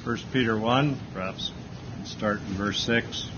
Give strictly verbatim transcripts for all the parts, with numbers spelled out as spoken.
First Peter one, perhaps start in verse six.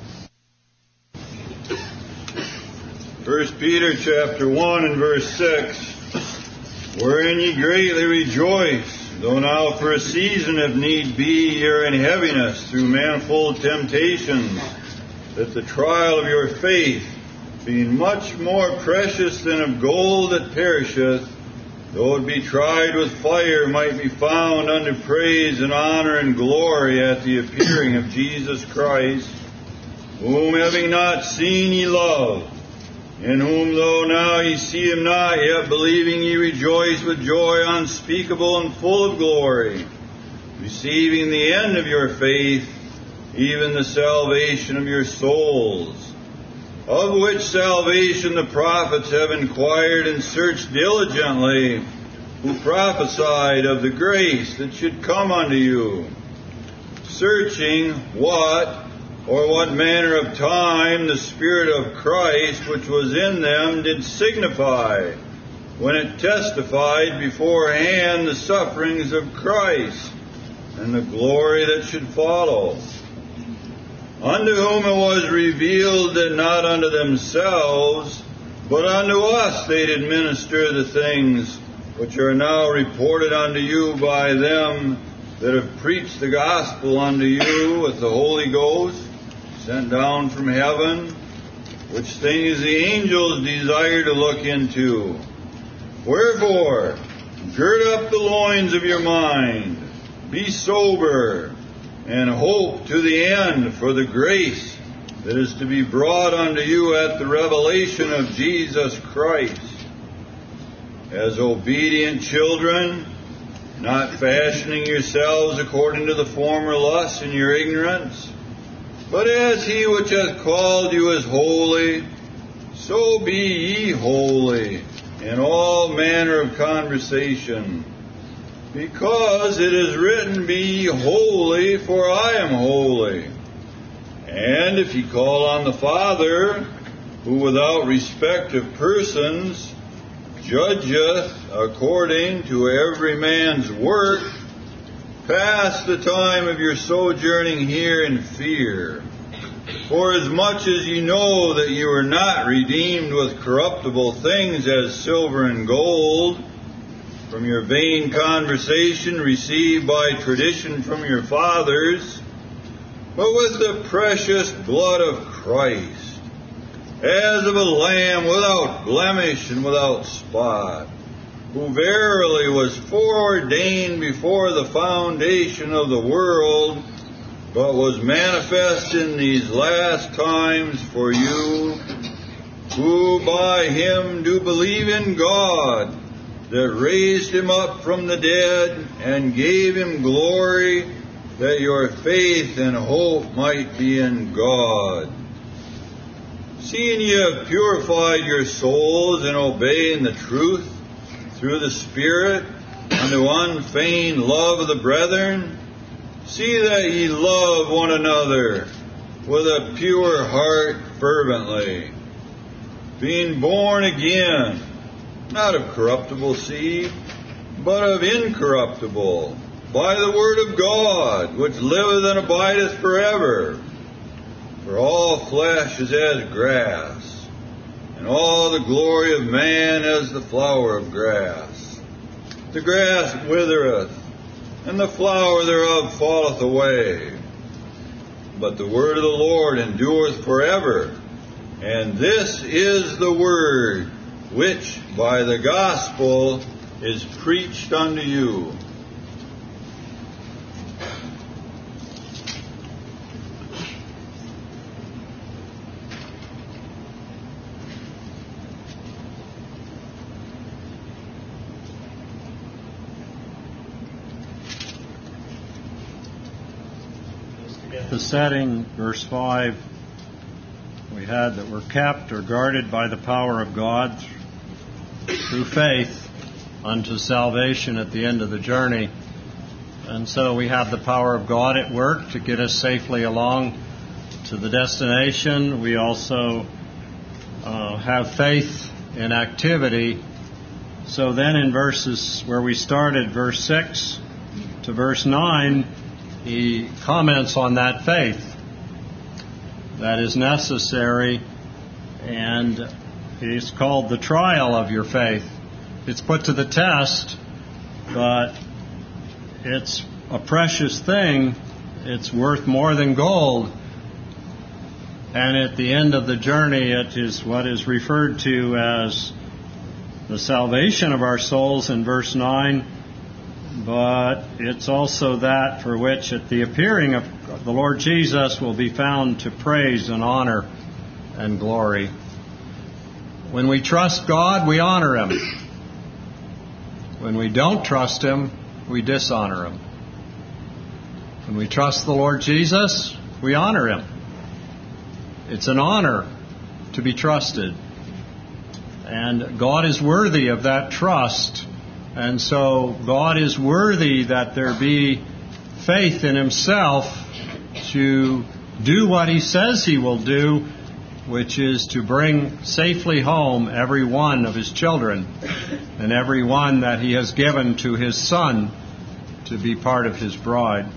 First Peter chapter one and verse six, wherein ye greatly rejoice, though now for a season, if need be, ye are in heaviness through manifold temptations, that the trial of your faith, being much more precious than of gold that perisheth, though it be tried with fire, might be found unto praise and honor and glory at the appearing of Jesus Christ, whom having not seen ye love, in whom though now ye see him not, yet believing ye rejoice with joy unspeakable and full of glory, receiving the end of your faith, even the salvation of your souls, of which salvation the prophets have inquired and searched diligently, who prophesied of the grace that should come unto you, searching what or what manner of time the Spirit of Christ which was in them did signify, when it testified beforehand the sufferings of Christ, and the glory that should follow. Unto whom it was revealed that not unto themselves, but unto us they did minister the things which are now reported unto you by them that have preached the gospel unto you with the Holy Ghost, sent down from heaven, which things the angels desire to look into. Wherefore, gird up the loins of your mind, be sober, and hope to the end for the grace that is to be brought unto you at the revelation of Jesus Christ. As obedient children, not fashioning yourselves according to the former lusts in your ignorance, but as he which hath called you is holy, so be ye holy in all manner of conversation. Because it is written, be ye holy, for I am holy. And if ye call on the Father, who without respect of persons judgeth according to every man's work, pass the time of your sojourning here in fear. For as much as ye know that ye were not redeemed with corruptible things as silver and gold, from your vain conversation received by tradition from your fathers, but with the precious blood of Christ, as of a lamb without blemish and without spot, who verily was foreordained before the foundation of the world, but was manifest in these last times for you, who by him do believe in God, that raised him up from the dead, and gave him glory, that your faith and hope might be in God. Seeing ye have purified your souls in obeying the truth, through the Spirit, unto unfeigned love of the brethren, see that ye love one another with a pure heart fervently, being born again, not of corruptible seed, but of incorruptible, by the word of God, which liveth and abideth forever. For all flesh is as grass, and all the glory of man as the flower of grass. The grass withereth, and the flower thereof falleth away. But the word of the Lord endureth forever. And this is the word which by the gospel is preached unto you. The setting, verse five, we had that we're kept or guarded by the power of God through faith unto salvation at the end of the journey. And so we have the power of God at work to get us safely along to the destination. We also uh, have faith in activity. So then in verses where we started, verse six to verse nine, he comments on that faith that is necessary, and it's called the trial of your faith. It's put to the test, but it's a precious thing. It's worth more than gold. And at the end of the journey, it is what is referred to as the salvation of our souls in verse nine, but it's also that for which at the appearing of the Lord Jesus will be found to praise and honor and glory. When we trust God, we honor Him. When we don't trust Him, we dishonor Him. When we trust the Lord Jesus, we honor Him. It's an honor to be trusted. And God is worthy of that trust. And so God is worthy that there be faith in Himself to do what He says He will do, which is to bring safely home every one of His children and every one that He has given to His Son to be part of His bride.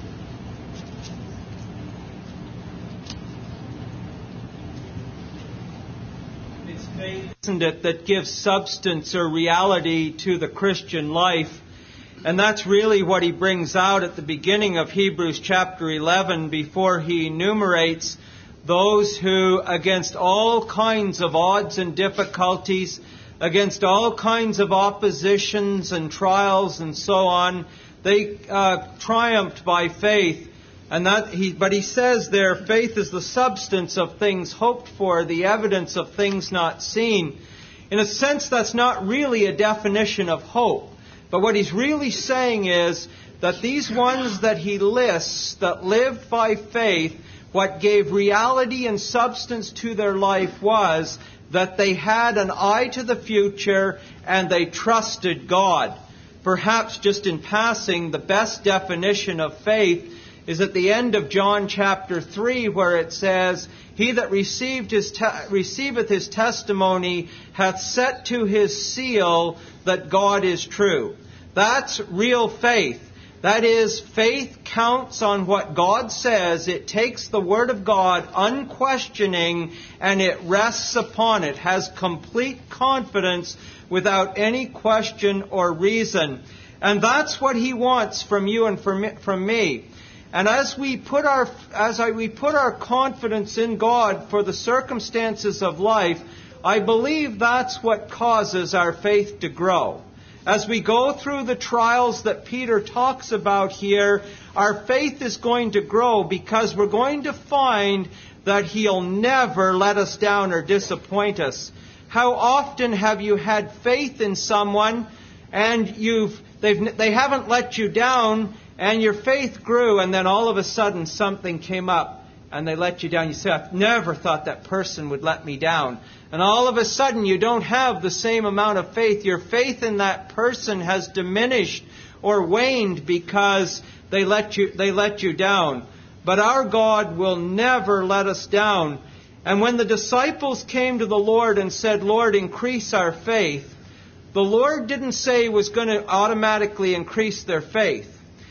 It's faith, isn't it, that gives substance or reality to the Christian life. And that's really what he brings out at the beginning of Hebrews chapter eleven before he enumerates those who, against all kinds of odds and difficulties, against all kinds of oppositions and trials and so on, they uh, triumphed by faith. And that he, but he says there, faith is the substance of things hoped for, the evidence of things not seen. In a sense, that's not really a definition of hope. But what he's really saying is that these ones that he lists that lived by faith, what gave reality and substance to their life was that they had an eye to the future and they trusted God. Perhaps just in passing, the best definition of faith is at the end of John chapter three, where it says, "He that received his te- receiveth his testimony hath set to his seal that God is true." That's real faith. That is, faith counts on what God says. It takes the Word of God unquestioning and it rests upon it, has complete confidence without any question or reason. And that's what He wants from you and from me. And as we put our as I, we put our confidence in God for the circumstances of life, I believe that's what causes our faith to grow. As we go through the trials that Peter talks about here, our faith is going to grow because we're going to find that He'll never let us down or disappoint us. How often have you had faith in someone and you've they've they haven't let you down, and your faith grew, and then all of a sudden something came up and they let you down. You say, "I've never thought that person would let me down." And all of a sudden you don't have the same amount of faith. Your faith in that person has diminished or waned because they let you they let you down. But our God will never let us down. And when the disciples came to the Lord and said, "Lord, increase our faith," the Lord didn't say He was going to automatically increase their faith.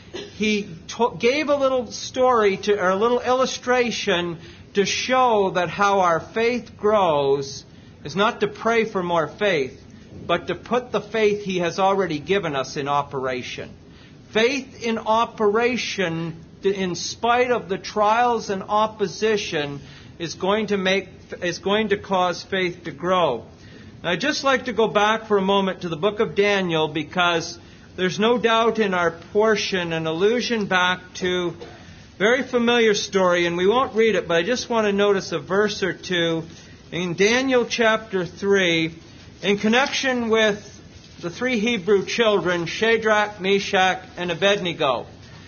He t- gave a little story to, or a little illustration to show that how our faith grows is not to pray for more faith, but to put the faith He has already given us in operation. Faith in operation, in spite of the trials and opposition, is going to make is going to cause faith to grow. Now, I'd just like to go back for a moment to the book of Daniel, because there's no doubt in our portion an allusion back to a very familiar story, and we won't read it, but I just want to notice a verse or two in Daniel chapter three, in connection with the three Hebrew children, Shadrach, Meshach, and Abednego.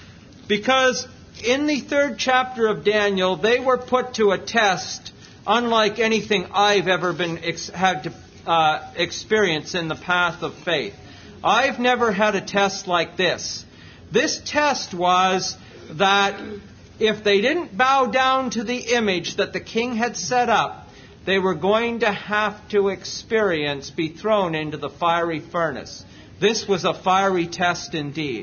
Because in the third chapter of Daniel, they were put to a test unlike anything I've ever been ex- had to uh, experience in the path of faith. I've never had a test like this. This test was that if they didn't bow down to the image that the king had set up, they were going to have to experience, be thrown into the fiery furnace. This was a fiery test indeed.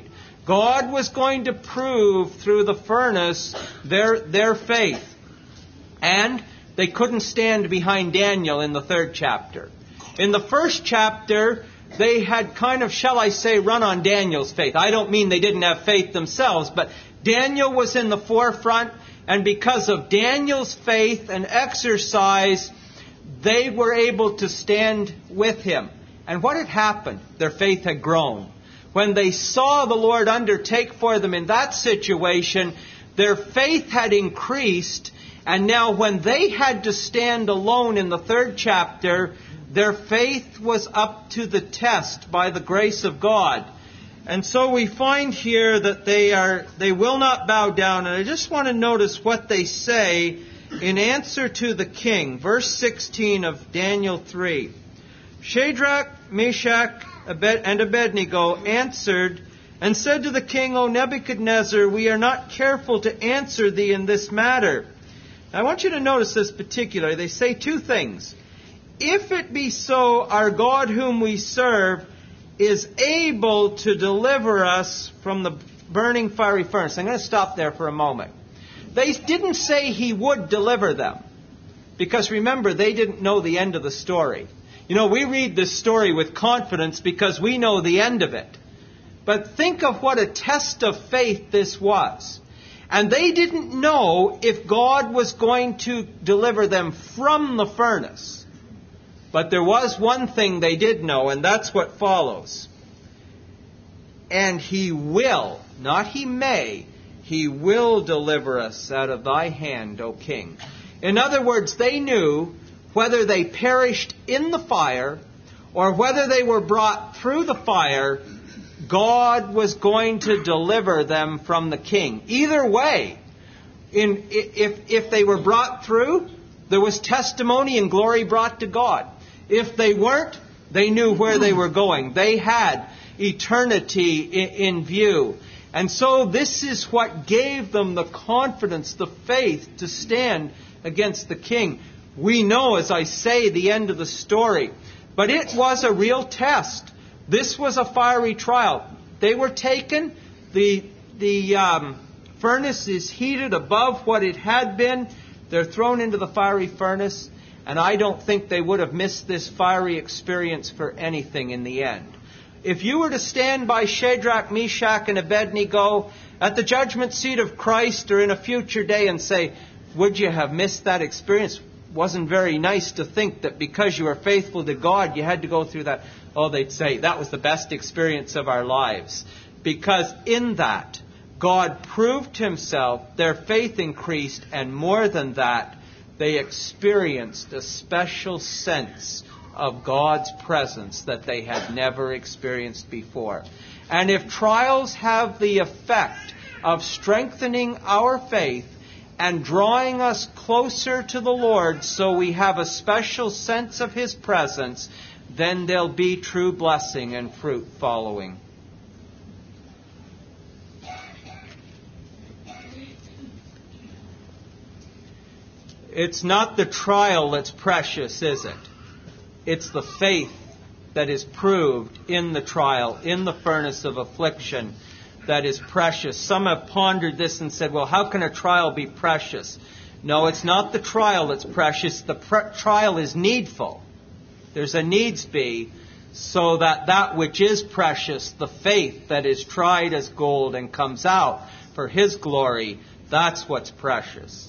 God was going to prove through the furnace their, their faith. And they couldn't stand behind Daniel in the third chapter. In the first chapter, they had kind of, shall I say, run on Daniel's faith. I don't mean they didn't have faith themselves, but Daniel was in the forefront, and because of Daniel's faith and exercise, they were able to stand with him. And what had happened? Their faith had grown. When they saw the Lord undertake for them in that situation, their faith had increased, and now when they had to stand alone in the third chapter, their faith was up to the test by the grace of God. And so we find here that they are they will not bow down. And I just want to notice what they say in answer to the king. Verse sixteen of Daniel three. Shadrach, Meshach, and Abednego answered and said to the king, O Nebuchadnezzar, we are not careful to answer thee in this matter. Now, I want you to notice this particularly. They say two things. If it be so, our God whom we serve is able to deliver us from the burning fiery furnace. I'm going to stop there for a moment. They didn't say he would deliver them. Because remember, they didn't know the end of the story. You know, we read this story with confidence because we know the end of it. But think of what a test of faith this was. And they didn't know if God was going to deliver them from the furnace. But there was one thing they did know, and that's what follows. And he will, not he may, he will deliver us out of thy hand, O king. In other words, they knew whether they perished in the fire or whether they were brought through the fire, God was going to deliver them from the king. Either way, in, if, if they were brought through, there was testimony and glory brought to God. If they weren't, they knew where they were going. They had eternity in, in view. And so this is what gave them the confidence, the faith to stand against the king. We know, as I say, the end of the story. But it was a real test. This was a fiery trial. They were taken. The, the um, furnace is heated above what it had been. They're thrown into the fiery furnace. And I don't think they would have missed this fiery experience for anything in the end. If you were to stand by Shadrach, Meshach, and Abednego at the judgment seat of Christ or in a future day and say, would you have missed that experience? Wasn't very nice to think that because you were faithful to God, you had to go through that. Oh, they'd say, that was the best experience of our lives. Because in that, God proved himself, their faith increased, and more than that, they experienced a special sense of God's presence that they had never experienced before. And if trials have the effect of strengthening our faith and drawing us closer to the Lord so we have a special sense of his presence, then there'll be true blessing and fruit following. It's not the trial that's precious, is it? It's the faith that is proved in the trial, in the furnace of affliction, that is precious. Some have pondered this and said, well, how can a trial be precious? No, it's not the trial that's precious. The pre- trial is needful. There's a needs be, so that that which is precious, the faith that is tried as gold and comes out for his glory, that's what's precious.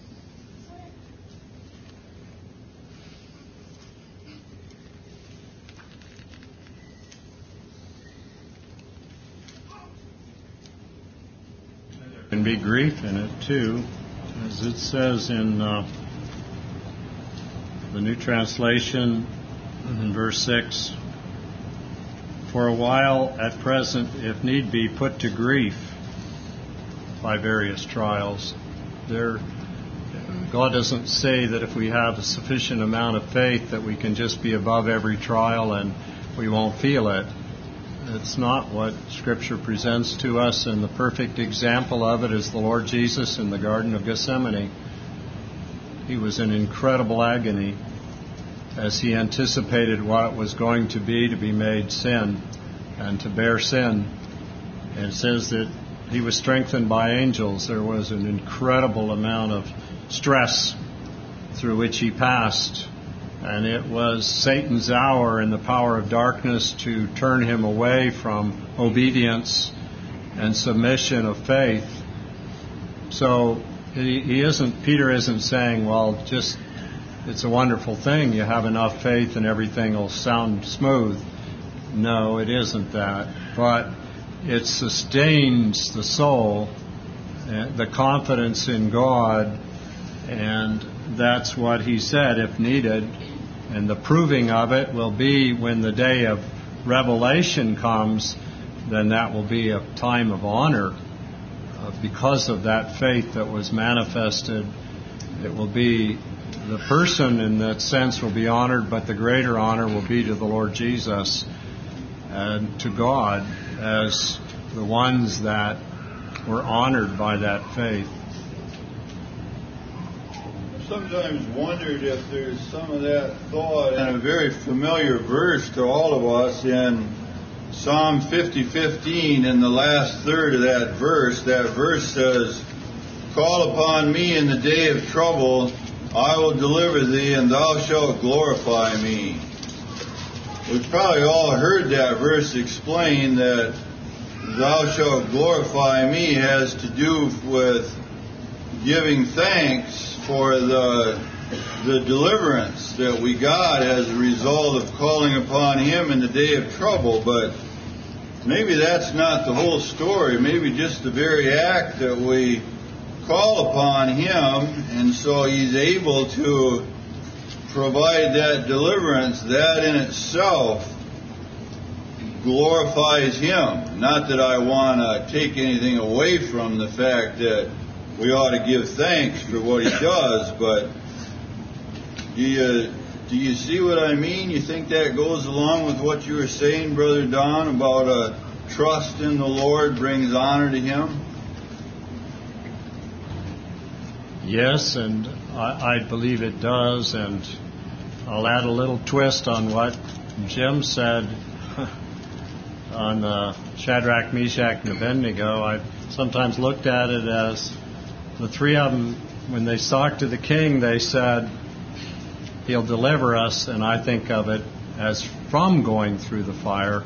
Can be grief in it too, as it says in uh, the New Translation in verse six. For a while, at present, if need be, put to grief by various trials. There, God doesn't say that if we have a sufficient amount of faith that we can just be above every trial and we won't feel it. It's not what Scripture presents to us, and the perfect example of it is the Lord Jesus in the Garden of Gethsemane. He was in incredible agony as he anticipated what it was going to be to be made sin and to bear sin. And it says that he was strengthened by angels. There was an incredible amount of stress through which he passed. And it was Satan's hour and the power of darkness to turn him away from obedience and submission of faith. So he, he isn't, Peter isn't saying, well, just, it's a wonderful thing. You have enough faith and everything will sound smooth. No, it isn't that. But it sustains the soul, the confidence in God, and that's what he said, if needed. And the proving of it will be when the day of revelation comes, then that will be a time of honor uh, because of that faith that was manifested. It will be, the person in that sense will be honored, but the greater honor will be to the Lord Jesus and to God as the ones that were honored by that faith. Sometimes wondered if there's some of that thought in a very familiar verse to all of us in Psalm fifty fifteen. In the last third of that verse, that verse says, "Call upon me in the day of trouble, I will deliver thee, and thou shalt glorify me." We've probably all heard that verse explained that "thou shalt glorify me" has to do with giving thanks for the the deliverance that we got as a result of calling upon him in the day of trouble. But maybe that's not the whole story. Maybe just the very act that we call upon him, and so he's able to provide that deliverance, that in itself glorifies him. Not that I want to take anything away from the fact that we ought to give thanks for what he does, but do you, do you see what I mean? You think that goes along with what you were saying, Brother Don, about a trust in the Lord brings honor to him? Yes, and I, I believe it does, and I'll add a little twist on what Jim said on uh, Shadrach, Meshach, and Abednego. I sometimes looked at it as the three of them, when they talked to the king, they said, he'll deliver us, and I think of it as from going through the fire,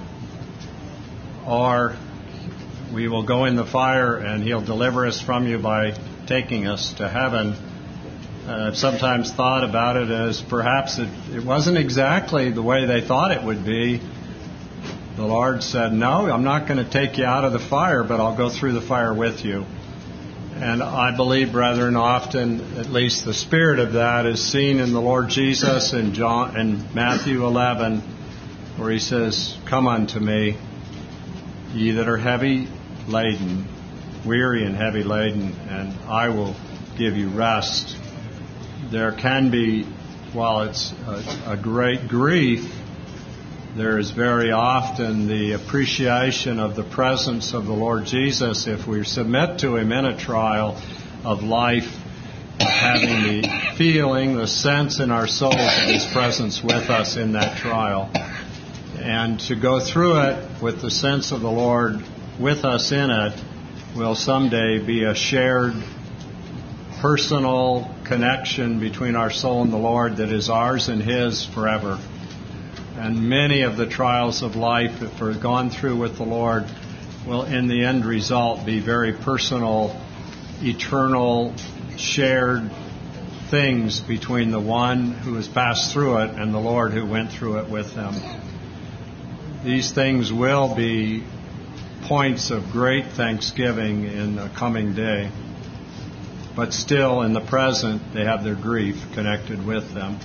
or we will go in the fire and he'll deliver us from you by taking us to heaven. Uh, I've sometimes thought about it as perhaps it, it wasn't exactly the way they thought it would be. The Lord said, no, I'm not going to take you out of the fire, but I'll go through the fire with you. And I believe, brethren, often, at least the spirit of that is seen in the Lord Jesus in John in Matthew eleven, where he says, "Come unto me, ye that are heavy laden, weary and heavy laden, and I will give you rest." There can be, while it's a, a great grief, there is very often the appreciation of the presence of the Lord Jesus if we submit to him in a trial of life, of having the feeling, the sense in our souls of his presence with us in that trial. And to go through it with the sense of the Lord with us in it will someday be a shared personal connection between our soul and the Lord that is ours and his forever. And many of the trials of life, if we're gone through with the Lord, will in the end result be very personal, eternal, shared things between the one who has passed through it and the Lord who went through it with them. These things will be points of great thanksgiving in a coming day. But still, in the present, they have their grief connected with them.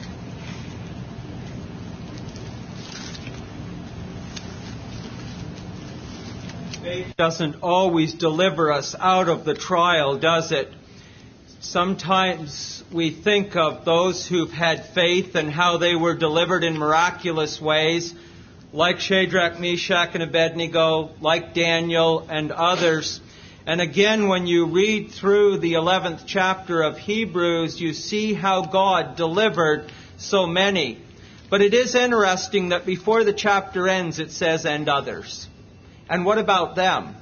Faith doesn't always deliver us out of the trial, does it? Sometimes we think of those who've had faith and how they were delivered in miraculous ways, like Shadrach, Meshach, and Abednego, like Daniel and others. And again, when you read through the eleventh chapter of Hebrews, you see how God delivered so many. But it is interesting that before the chapter ends, it says, "and others." And what about them?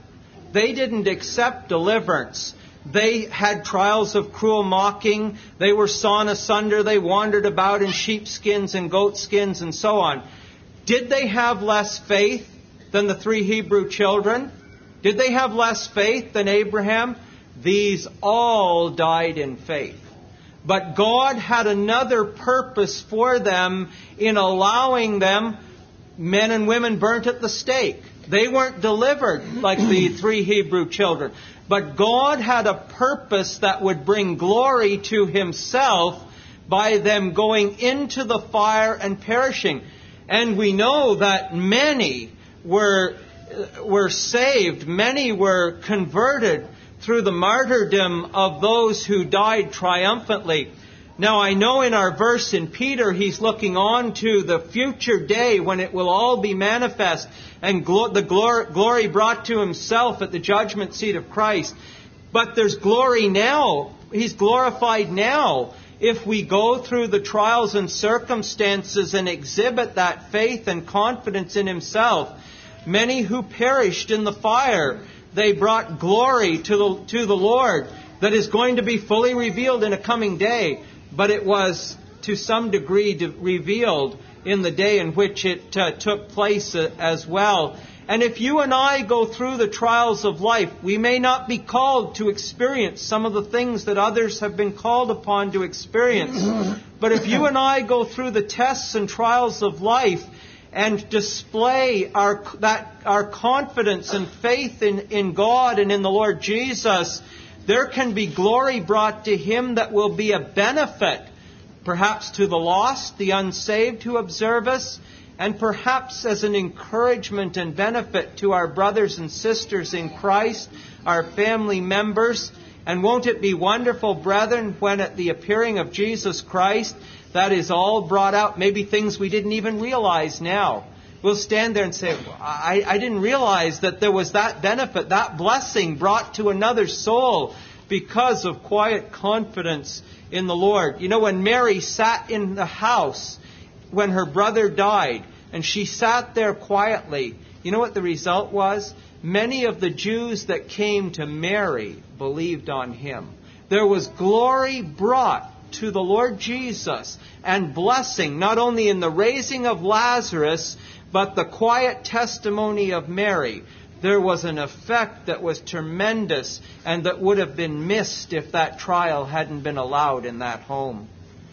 they didn't accept deliverance. They had trials of cruel mocking. They were sawn asunder. They wandered about in sheepskins and goatskins and so on. Did they have less faith than the three Hebrew children? Did they have less faith than Abraham? These all died in faith. But God had another purpose for them in allowing them, men and women burnt at the stake. They weren't delivered like the three Hebrew children. But God had a purpose that would bring glory to Himself by them going into the fire and perishing. And we know that many were, were saved, many were converted through the martyrdom of those who died triumphantly. Now, I know in our verse in Peter, he's looking on to the future day when it will all be manifest and glo- the glor- glory brought to Himself at the judgment seat of Christ. But there's glory now. He's glorified now. If we go through the trials and circumstances and exhibit that faith and confidence in Himself, many who perished in the fire, they brought glory to the, to the Lord that is going to be fully revealed in a coming day. But it was to some degree de- revealed in the day in which it uh, took place uh, as well. And if you and I go through the trials of life, we may not be called to experience some of the things that others have been called upon to experience. But if you and I go through the tests and trials of life and display our that our confidence and faith in, in God and in the Lord Jesus, there can be glory brought to Him that will be a benefit, perhaps to the lost, the unsaved who observe us, and perhaps as an encouragement and benefit to our brothers and sisters in Christ, our family members. And won't it be wonderful, brethren, when at the appearing of Jesus Christ, that is all brought out, maybe things we didn't even realize now. We'll stand there and say, I, I didn't realize that there was that benefit, that blessing brought to another soul because of quiet confidence in the Lord. You know, when Mary sat in the house when her brother died, and she sat there quietly, you know what the result was? Many of the Jews that came to Mary believed on Him. There was glory brought to the Lord Jesus and blessing, not only in the raising of Lazarus, but the quiet testimony of Mary. There was an effect that was tremendous and that would have been missed if that trial hadn't been allowed in that home.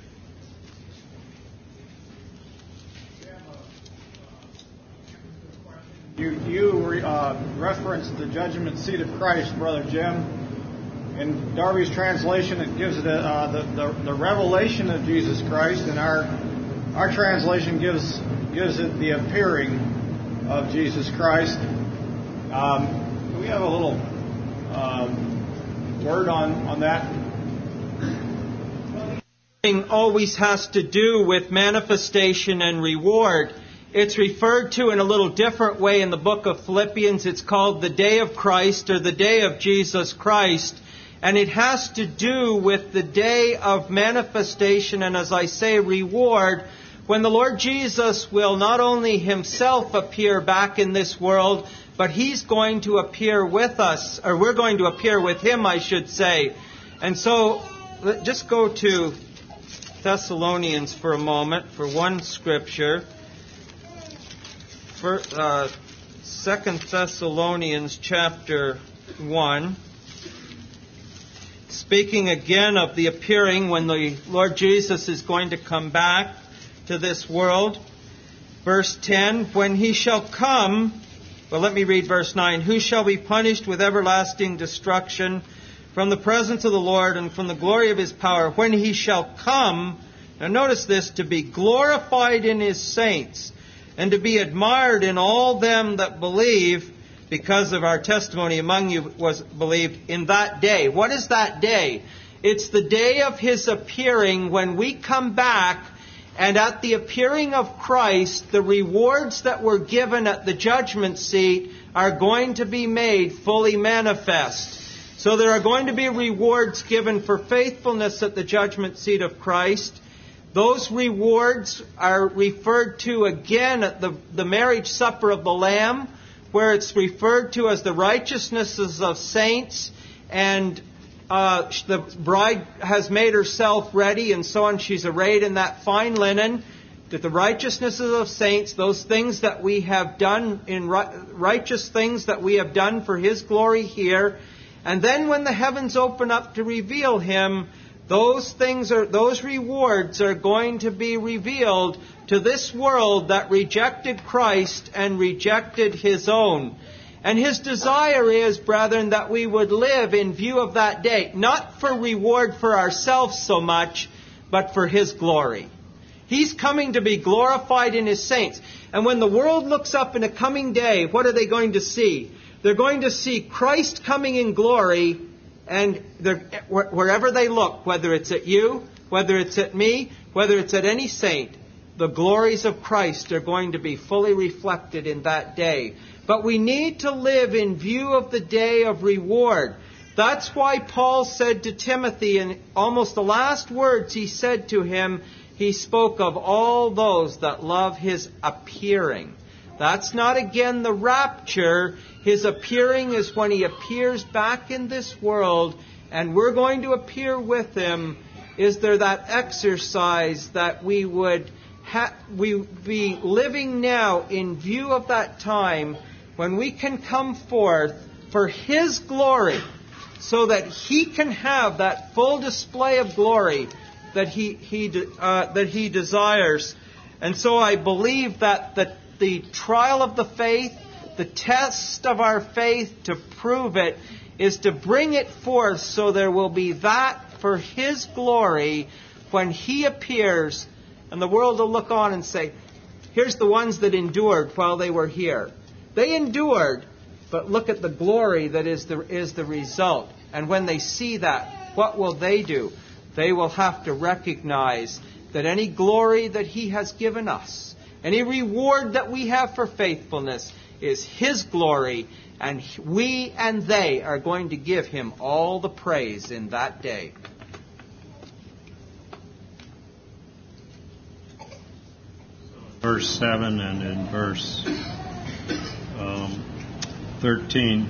You, you uh, referenced the judgment seat of Christ, Brother Jim. In Darby's translation, it gives it a, uh, the, the the revelation of Jesus Christ, and our our translation gives gives it the appearing of Jesus Christ. Um, do we have a little um, word on on that? Always has to do with manifestation and reward. It's referred to in a little different way in the book of Philippians. It's called the day of Christ, or the day of Jesus Christ. And it has to do with the day of manifestation and, as I say, reward, when the Lord Jesus will not only Himself appear back in this world, but He's going to appear with us, or we're going to appear with Him, I should say. And so, just go to Thessalonians for a moment for one scripture. For, uh, Second Thessalonians chapter one, speaking again of the appearing when the Lord Jesus is going to come back to this world. Verse ten, when He shall come, well, let me read verse nine, who shall be punished with everlasting destruction from the presence of the Lord and from the glory of His power, when He shall come, now notice this, to be glorified in His saints, and to be admired in all them that believe, because of our testimony among you was believed in that day. What is that day? It's the day of His appearing, when we come back, and at the appearing of Christ, the rewards that were given at the judgment seat are going to be made fully manifest. So there are going to be rewards given for faithfulness at the judgment seat of Christ. Those rewards are referred to again at the, the marriage supper of the Lamb, where it's referred to as the righteousnesses of saints, and uh, the bride has made herself ready and so on. She's arrayed in that fine linen. That the righteousnesses of saints, those things that we have done in righteous things that we have done for His glory here. And then when the heavens open up to reveal Him, those things are, those rewards are going to be revealed to this world that rejected Christ and rejected His own. And His desire is, brethren, that we would live in view of that day, not for reward for ourselves so much, but for His glory. He's coming to be glorified in His saints. And when the world looks up in a coming day, what are they going to see? They're going to see Christ coming in glory, and wherever they look, whether it's at you, whether it's at me, whether it's at any saint, the glories of Christ are going to be fully reflected in that day. But we need to live in view of the day of reward. That's why Paul said to Timothy, in almost the last words he said to him, he spoke of all those that love His appearing. That's not again the rapture. His appearing is when He appears back in this world, and we're going to appear with Him. Is there that exercise that we would ha- we be living now in view of that time when we can come forth for His glory, so that He can have that full display of glory that he he uh, that he desires. And so I believe that the, the trial of the faith, the test of our faith to prove it, is to bring it forth so there will be that for His glory when He appears, and the world will look on and say, here's the ones that endured while they were here. They endured, but look at the glory that is the, is the result. And when they see that, what will they do? They will have to recognize that any glory that He has given us, any reward that we have for faithfulness, is His glory, and we and they are going to give Him all the praise in that day. Verse seven and in verse um, thirteen,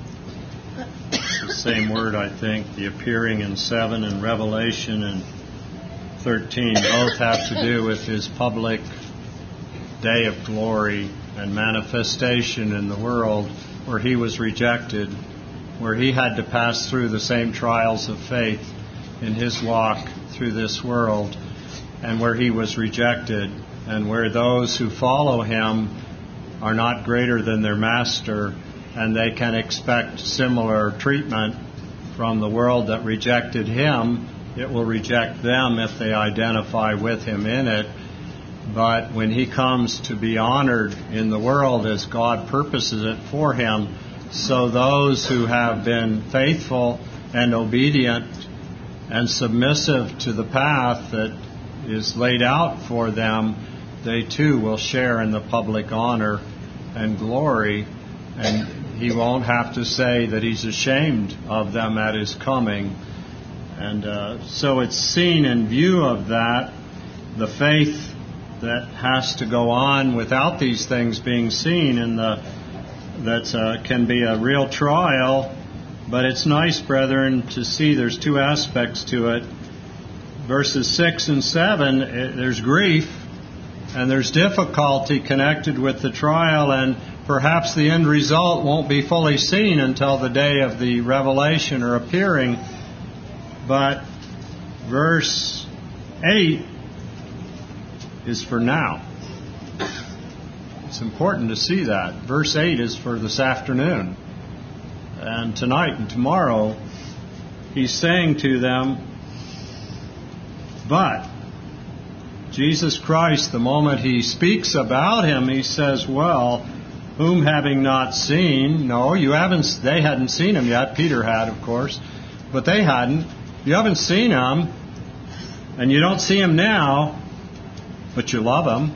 the same word, I think. The appearing in seven and Revelation in thirteen both have to do with His public day of glory and manifestation in the world where He was rejected, where He had to pass through the same trials of faith in His walk through this world, and where He was rejected, and where those who follow Him are not greater than their Master, and they can expect similar treatment from the world that rejected Him. It will reject them if they identify with Him in it. But when He comes to be honored in the world as God purposes it for Him, so those who have been faithful and obedient and submissive to the path that is laid out for them, they too will share in the public honor and glory, and He won't have to say that He's ashamed of them at His coming. And uh, so it's seen in view of that, the faith that has to go on without these things being seen, and the that uh, can be a real trial. But it's nice, brethren, to see there's two aspects to it. Verses six and seven, it, there's grief and there's difficulty connected with the trial, and perhaps the end result won't be fully seen until the day of the revelation or appearing. But verse eight is for now. It's important to see that. Verse eight is for this afternoon. And tonight and tomorrow, He's saying to them, but Jesus Christ, the moment He speaks about Him, He says, well, whom having not seen, no, you haven't, they hadn't seen Him yet. Peter had, of course, but they hadn't. You haven't seen Him, and you don't see Him now, but you love Him.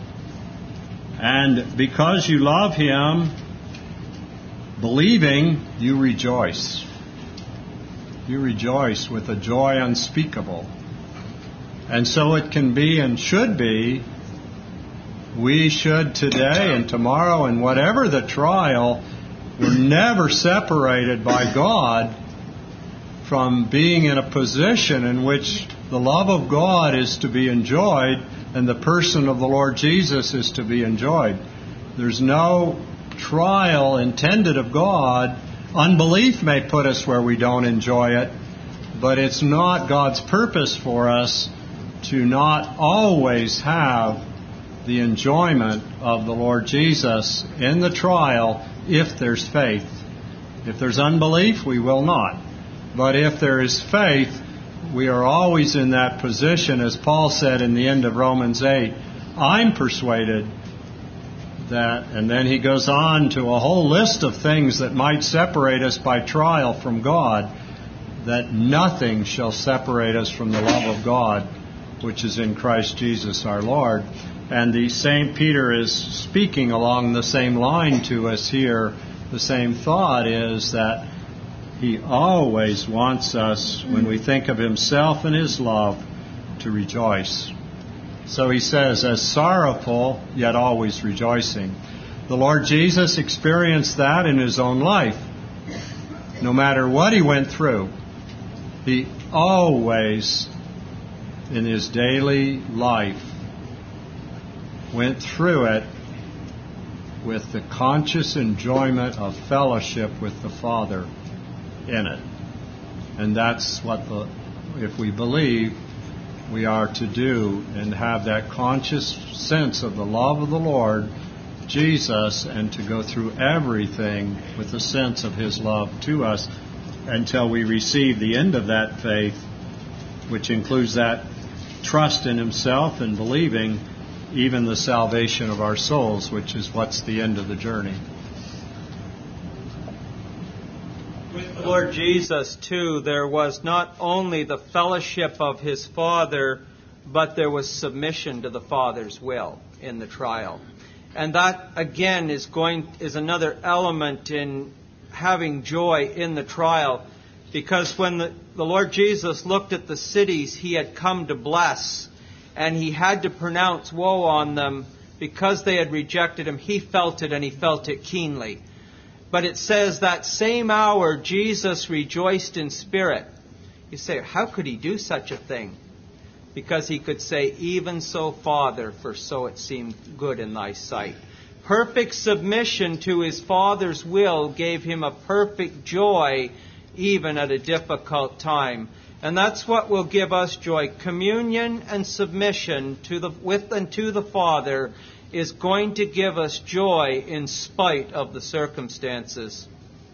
And because you love Him, believing, you rejoice. You rejoice with a joy unspeakable. And so it can be and should be we should today and tomorrow and whatever the trial, we're never separated by God from being in a position in which the love of God is to be enjoyed and the person of the Lord Jesus is to be enjoyed. There's no trial intended of God. Unbelief may put us where we don't enjoy it, but it's not God's purpose for us to not always have the enjoyment of the Lord Jesus in the trial if there's faith. If there's unbelief, we will not. But if there is faith, we are always in that position, as Paul said in the end of Romans eight, I'm persuaded that, and then he goes on to a whole list of things that might separate us by trial from God, that nothing shall separate us from the love of God, which is in Christ Jesus our Lord. And the Saint Peter is speaking along the same line to us here. The same thought is that he always wants us, when we think of himself and his love, to rejoice. So he says, as sorrowful, yet always rejoicing. The Lord Jesus experienced that in his own life. No matter what he went through, he always, in his daily life, went through it with the conscious enjoyment of fellowship with the Father in it. And that's what, the, if we believe, we are to do, and have that conscious sense of the love of the Lord Jesus, and to go through everything with a sense of his love to us until we receive the end of that faith, which includes that trust in himself and believing even the salvation of our souls, which is what's the end of the journey. With the Lord Jesus, too, there was not only the fellowship of his Father, but there was submission to the Father's will in the trial. And that, again, is going is another element in having joy in the trial, because when the, the Lord Jesus looked at the cities he had come to bless, and he had to pronounce woe on them because they had rejected him, he felt it, and he felt it keenly. But it says that same hour Jesus rejoiced in spirit. You say, how could he do such a thing? Because he could say, even so, Father, for so it seemed good in thy sight. Perfect submission to his Father's will gave him a perfect joy even at a difficult time. And that's what will give us joy. Communion and submission to the with and to the Father is going to give us joy in spite of the circumstances.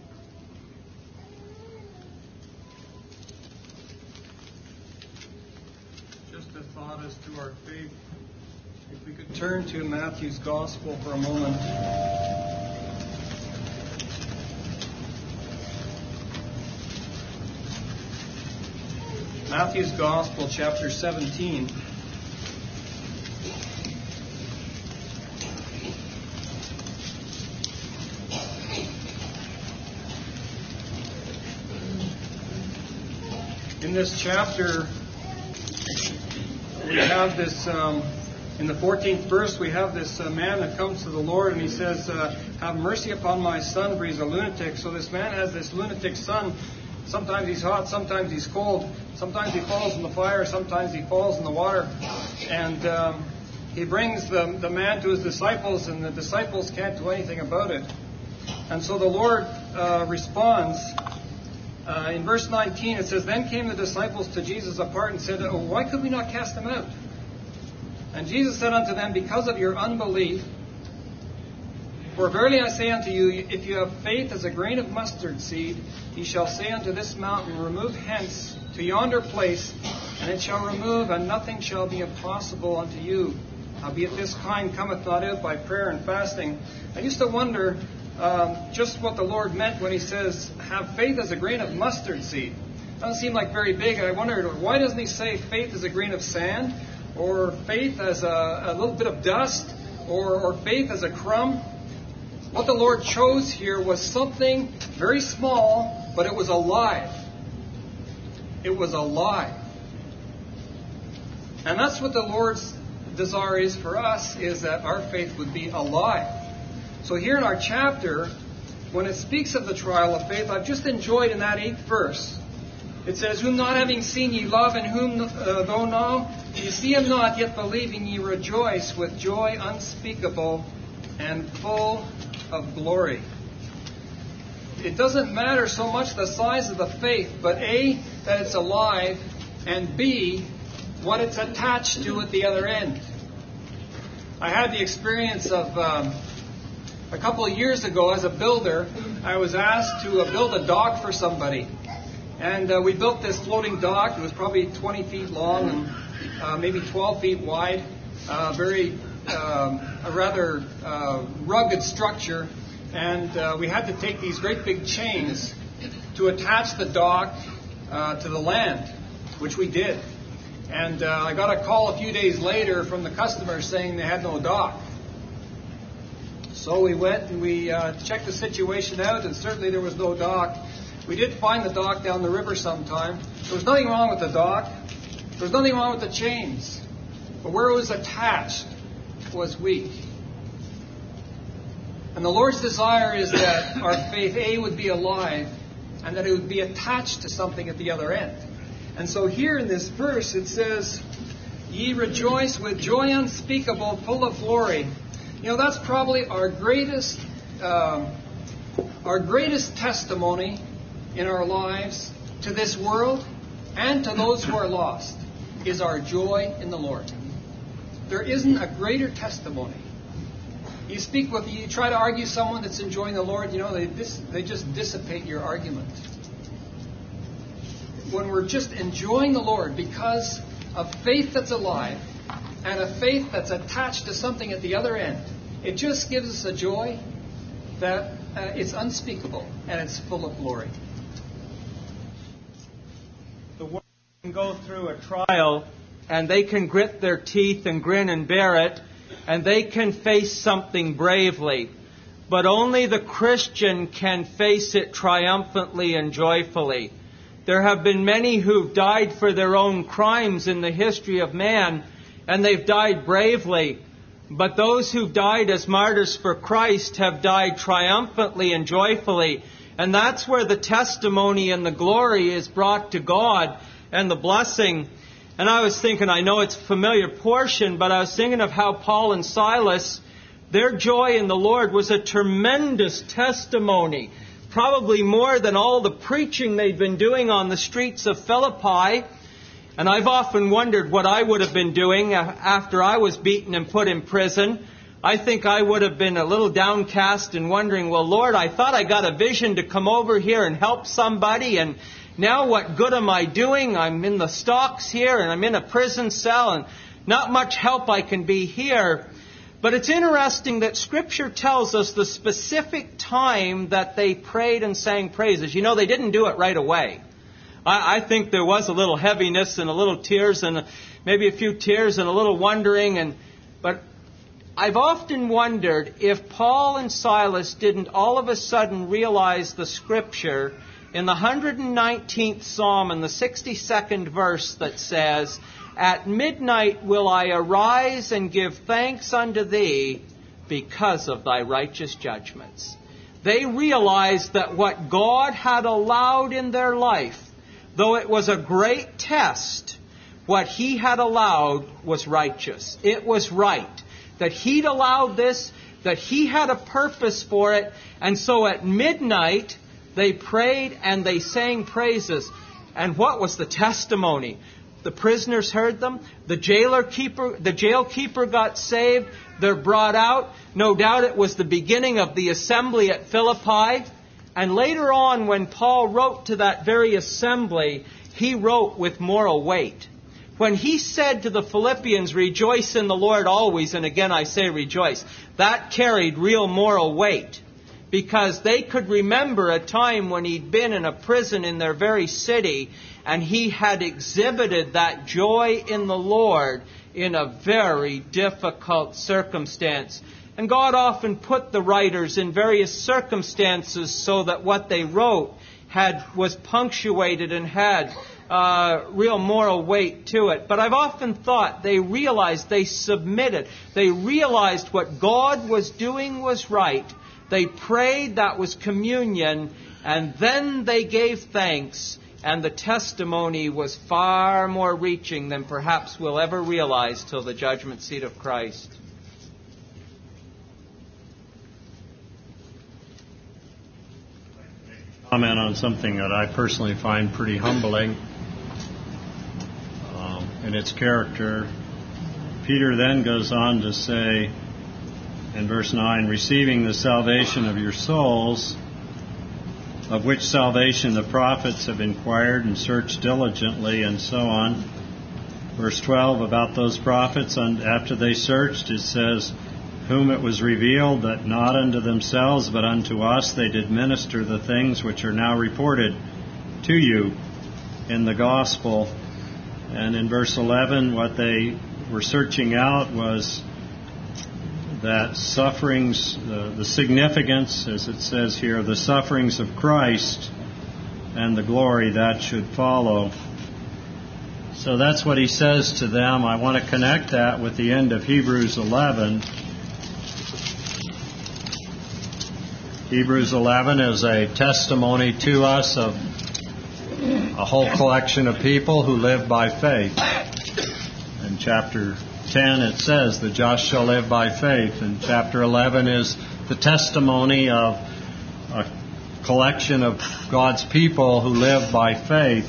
Just a thought as to our faith. If we could turn to Matthew's Gospel for a moment. Matthew's Gospel, chapter seventeen. In this chapter, we have this, um, in the fourteenth verse, we have this uh, man that comes to the Lord and he says, uh, have mercy upon my son, for he's a lunatic. So this man has this lunatic son. Sometimes he's hot, sometimes he's cold. Sometimes he falls in the fire, sometimes he falls in the water. And um, he brings the, the man to his disciples, and the disciples can't do anything about it. And so the Lord uh, responds. Uh, in verse nineteen, it says, then came the disciples to Jesus apart and said, oh, why could we not cast him out? And Jesus said unto them, because of your unbelief. For verily I say unto you, if you have faith as a grain of mustard seed, ye shall say unto this mountain, remove hence to yonder place, and it shall remove, and nothing shall be impossible unto you. Howbeit this kind cometh not out by prayer and fasting. I used to wonder um, just what the Lord meant when he says, have faith as a grain of mustard seed. Doesn't seem like very big. I wondered, why doesn't he say faith as a grain of sand, or faith as a, a little bit of dust, or, or faith as a crumb? What the Lord chose here was something very small, but it was alive. It was alive. And that's what the Lord's desire is for us is that our faith would be alive. So here in our chapter, when it speaks of the trial of faith, I've just enjoyed in that eighth verse. It says, whom not having seen ye love, and whom uh, though now ye see him not, yet believing ye rejoice with joy unspeakable and full of glory. It doesn't matter so much the size of the faith, but A, that it's alive, and B, what it's attached to at the other end. I had the experience of um, a couple of years ago as a builder. I was asked to uh, build a dock for somebody. And uh, we built this floating dock. It was probably twenty feet long and uh, maybe twelve feet wide. Uh, very, um, a rather uh, rugged structure. And uh, we had to take these great big chains to attach the dock uh, to the land, which we did. And uh, I got a call a few days later from the customer saying they had no dock. So we went and we uh, checked the situation out, and certainly there was no dock. We did find the dock down the river sometime. There was nothing wrong with the dock. There was nothing wrong with the chains. But where it was attached was weak. And the Lord's desire is that our faith, A, would be alive, and that it would be attached to something at the other end. And so here in this verse it says, ye rejoice with joy unspeakable, full of glory. You know, that's probably our greatest, um, our greatest testimony in our lives to this world and to those who are lost, is our joy in the Lord. There isn't a greater testimony. You speak with, you try to argue someone that's enjoying the Lord, you know, they dis, they just dissipate your argument. When we're just enjoying the Lord because of faith that's alive and a faith that's attached to something at the other end, it just gives us a joy that uh, it's unspeakable and it's full of glory. The world can go through a trial and they can grit their teeth and grin and bear it, and they can face something bravely. But only the Christian can face it triumphantly and joyfully. There have been many who've died for their own crimes in the history of man, and they've died bravely. But those who've died as martyrs for Christ have died triumphantly and joyfully. And that's where the testimony and the glory is brought to God and the blessing. And I was thinking, I know it's a familiar portion, but I was thinking of how Paul and Silas, their joy in the Lord was a tremendous testimony. Probably more than all the preaching they'd been doing on the streets of Philippi. And I've often wondered what I would have been doing after I was beaten and put in prison. I think I would have been a little downcast and wondering, well, Lord, I thought I got a vision to come over here and help somebody, and now what good am I doing? I'm in the stocks here, and I'm in a prison cell, and not much help I can be here. But it's interesting that Scripture tells us the specific time that they prayed and sang praises. You know, they didn't do it right away. I, I think there was a little heaviness and a little tears and maybe a few tears and a little wondering. And but I've often wondered if Paul and Silas didn't all of a sudden realize the Scripture in the one hundred nineteenth Psalm and the sixty-second verse that says, at midnight will I arise and give thanks unto thee because of thy righteous judgments. They realized that what God had allowed in their life, though it was a great test, what He had allowed was righteous. It was right. That He'd allowed this, that He had a purpose for it, and so at midnight they prayed and they sang praises. And what was the testimony? The prisoners heard them. The jailer keeper, the jail keeper got saved. They're brought out. No doubt it was the beginning of the assembly at Philippi. And later on, when Paul wrote to that very assembly, he wrote with moral weight. When he said to the Philippians, rejoice in the Lord always, and again I say rejoice, that carried real moral weight. Because they could remember a time when he'd been in a prison in their very city, and he had exhibited that joy in the Lord in a very difficult circumstance. And God often put the writers in various circumstances so that what they wrote had was punctuated and had uh, real moral weight to it. But I've often thought they realized, they submitted, they realized what God was doing was right. They prayed, that was communion, and then they gave thanks, and the testimony was far more reaching than perhaps we'll ever realize till the judgment seat of Christ. Comment on something that I personally find pretty humbling um, in its character. Peter then goes on to say in verse nine, receiving the salvation of your souls, of which salvation the prophets have inquired and searched diligently, and so on. Verse twelve, about those prophets, after they searched, it says, whom it was revealed that not unto themselves but unto us they did minister the things which are now reported to you in the gospel. And in verse eleven, what they were searching out was that sufferings, uh, the significance, as it says here, the sufferings of Christ and the glory that should follow. So that's what he says to them. I want to connect that with the end of Hebrews eleven. Hebrews eleven is a testimony to us of a whole collection of people who live by faith. In chapter ten it says, the just shall live by faith. And chapter eleven is the testimony of a collection of God's people who live by faith.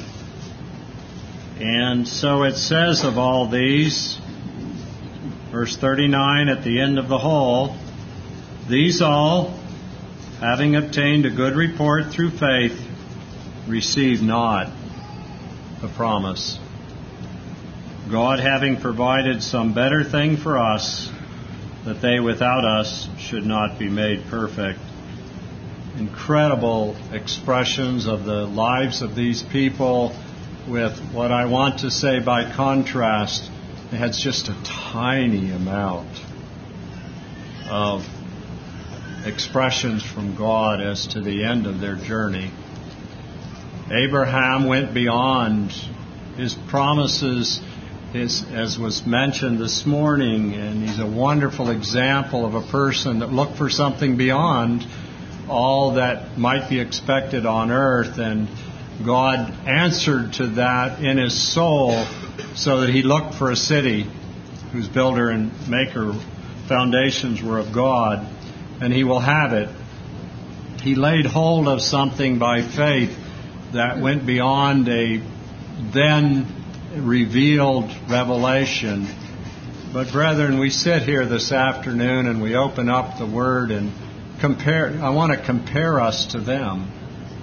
And so it says of all these, verse thirty-nine at the end of the whole, these all, having obtained a good report through faith, receive not the promise. God having provided some better thing for us, that they without us should not be made perfect. Incredible expressions of the lives of these people, with what I want to say by contrast, it has just a tiny amount of expressions from God as to the end of their journey. Abraham went beyond his promises, his, as was mentioned this morning, and he's a wonderful example of a person that looked for something beyond all that might be expected on earth, and God answered to that in his soul, so that he looked for a city whose builder and maker foundations were of God, and he will have it. He laid hold of something by faith that went beyond a then revealed revelation. But brethren, we sit here this afternoon and we open up the Word and compare. I want to compare us to them.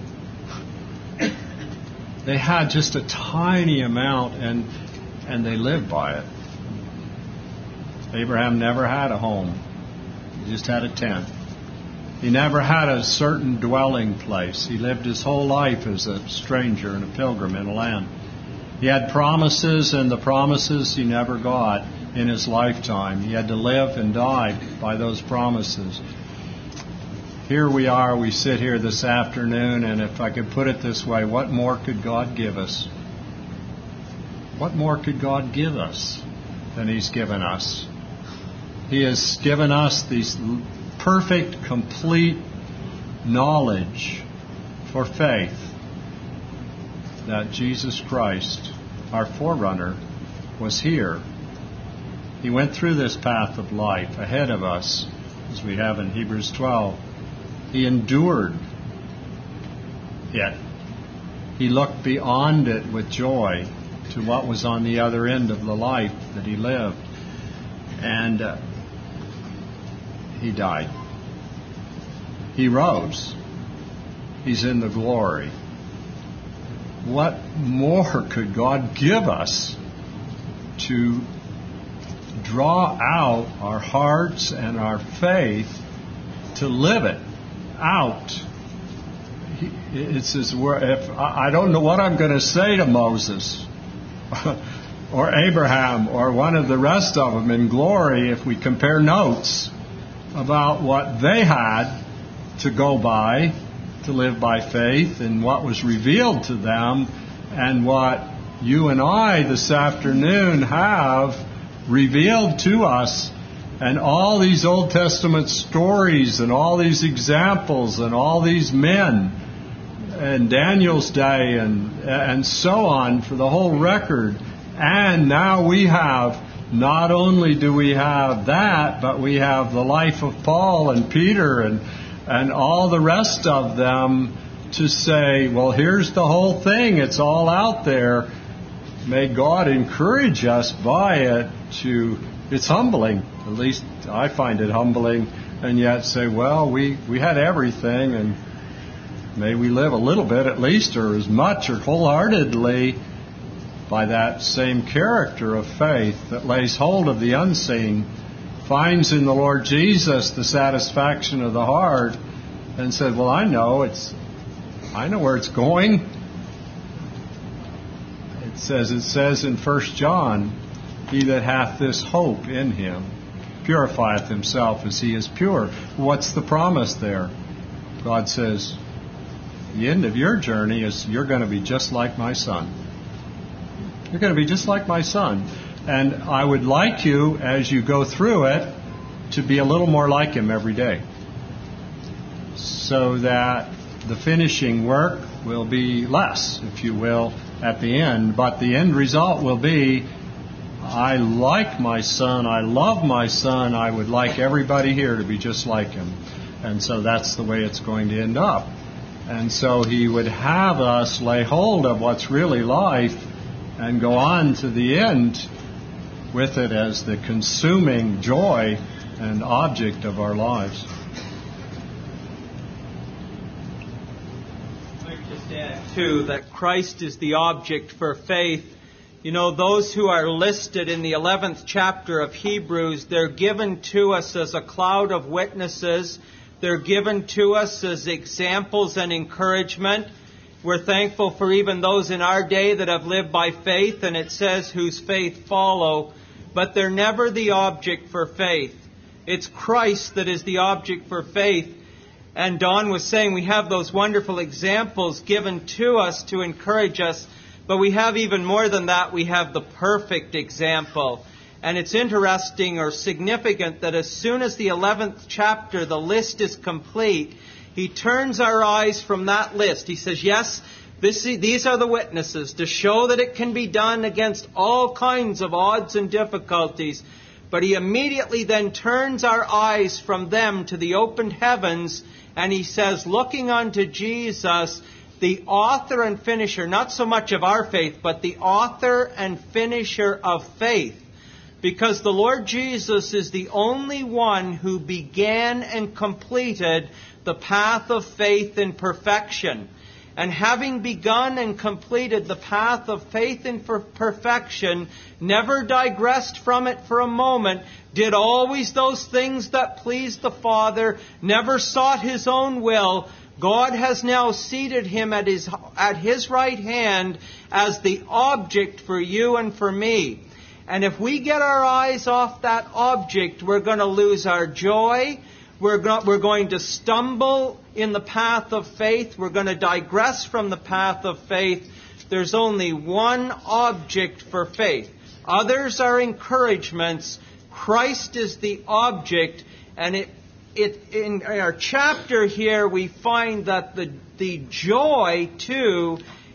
They had just a tiny amount, and and they lived by it. Abraham never had a home. He just had a tent. He never had a certain dwelling place. He lived his whole life as a stranger and a pilgrim in a land. He had promises, and the promises he never got in his lifetime. He had to live and die by those promises. Here we are, we sit here this afternoon, and if I could put it this way, what more could God give us? What more could God give us than He's given us? He has given us these perfect, complete knowledge for faith that Jesus Christ, our forerunner, was here. He went through this path of life ahead of us, as we have in Hebrews twelve. He endured it. He looked beyond it with joy to what was on the other end of the life that he lived. And uh, he died. He rose. He's in the glory. What more could God give us to draw out our hearts and our faith to live it out? It's his word. If I don't know what I'm going to say to Moses or Abraham or one of the rest of them in glory if we compare notes about what they had to go by to live by faith in what was revealed to them and what you and I this afternoon have revealed to us. And all these Old Testament stories and all these examples and all these men and Daniel's day and and so on for the whole record. And now we have, not only do we have that, but we have the life of Paul and Peter and and all the rest of them to say, well, here's the whole thing. It's all out there. May God encourage us by it to, it's humbling. At least I find it humbling. And yet say, well, we, we had everything, and may we live a little bit at least, or as much, or wholeheartedly by that same character of faith that lays hold of the unseen, finds in the Lord Jesus the satisfaction of the heart, and said, well, I know it's, I know where it's going. It says, it says in First John, he that hath this hope in him purifieth himself as he is pure. What's the promise there? God says, the end of your journey is you're going to be just like my Son. You're going to be just like my Son. And I would like you, as you go through it, to be a little more like him every day, so that the finishing work will be less, if you will, at the end. But the end result will be, I like my Son, I love my Son, I would like everybody here to be just like him. And so that's the way it's going to end up. And so he would have us lay hold of what's really life and go on to the end with it as the consuming joy and object of our lives. I'd just add, too, that Christ is the object for faith. You know, those who are listed in the eleventh chapter of Hebrews, they're given to us as a cloud of witnesses. They're given to us as examples and encouragement. We're thankful for even those in our day that have lived by faith, and it says whose faith follow, but they're never the object for faith. It's Christ that is the object for faith. And Don was saying we have those wonderful examples given to us to encourage us, but we have even more than that. We have the perfect example. And it's interesting or significant that as soon as the eleventh chapter, the list is complete, he turns our eyes from that list. He says, yes, this, these are the witnesses to show that it can be done against all kinds of odds and difficulties. But he immediately then turns our eyes from them to the opened heavens, and he says, looking unto Jesus, the author and finisher, not so much of our faith, but the author and finisher of faith. Because the Lord Jesus is the only one who began and completed the path of faith in perfection. And having begun and completed the path of faith in perfection, never digressed from it for a moment, did always those things that pleased the Father, never sought his own will. God has now seated him at his, at his right hand as the object for you and for me. And if we get our eyes off that object, we're going to lose our joy. We're, go- we're going to stumble in the path of faith. We're going to digress from the path of faith. There's only one object for faith. Others are encouragements. Christ is the object. And it, it, in our chapter here, we find that the, the joy, too,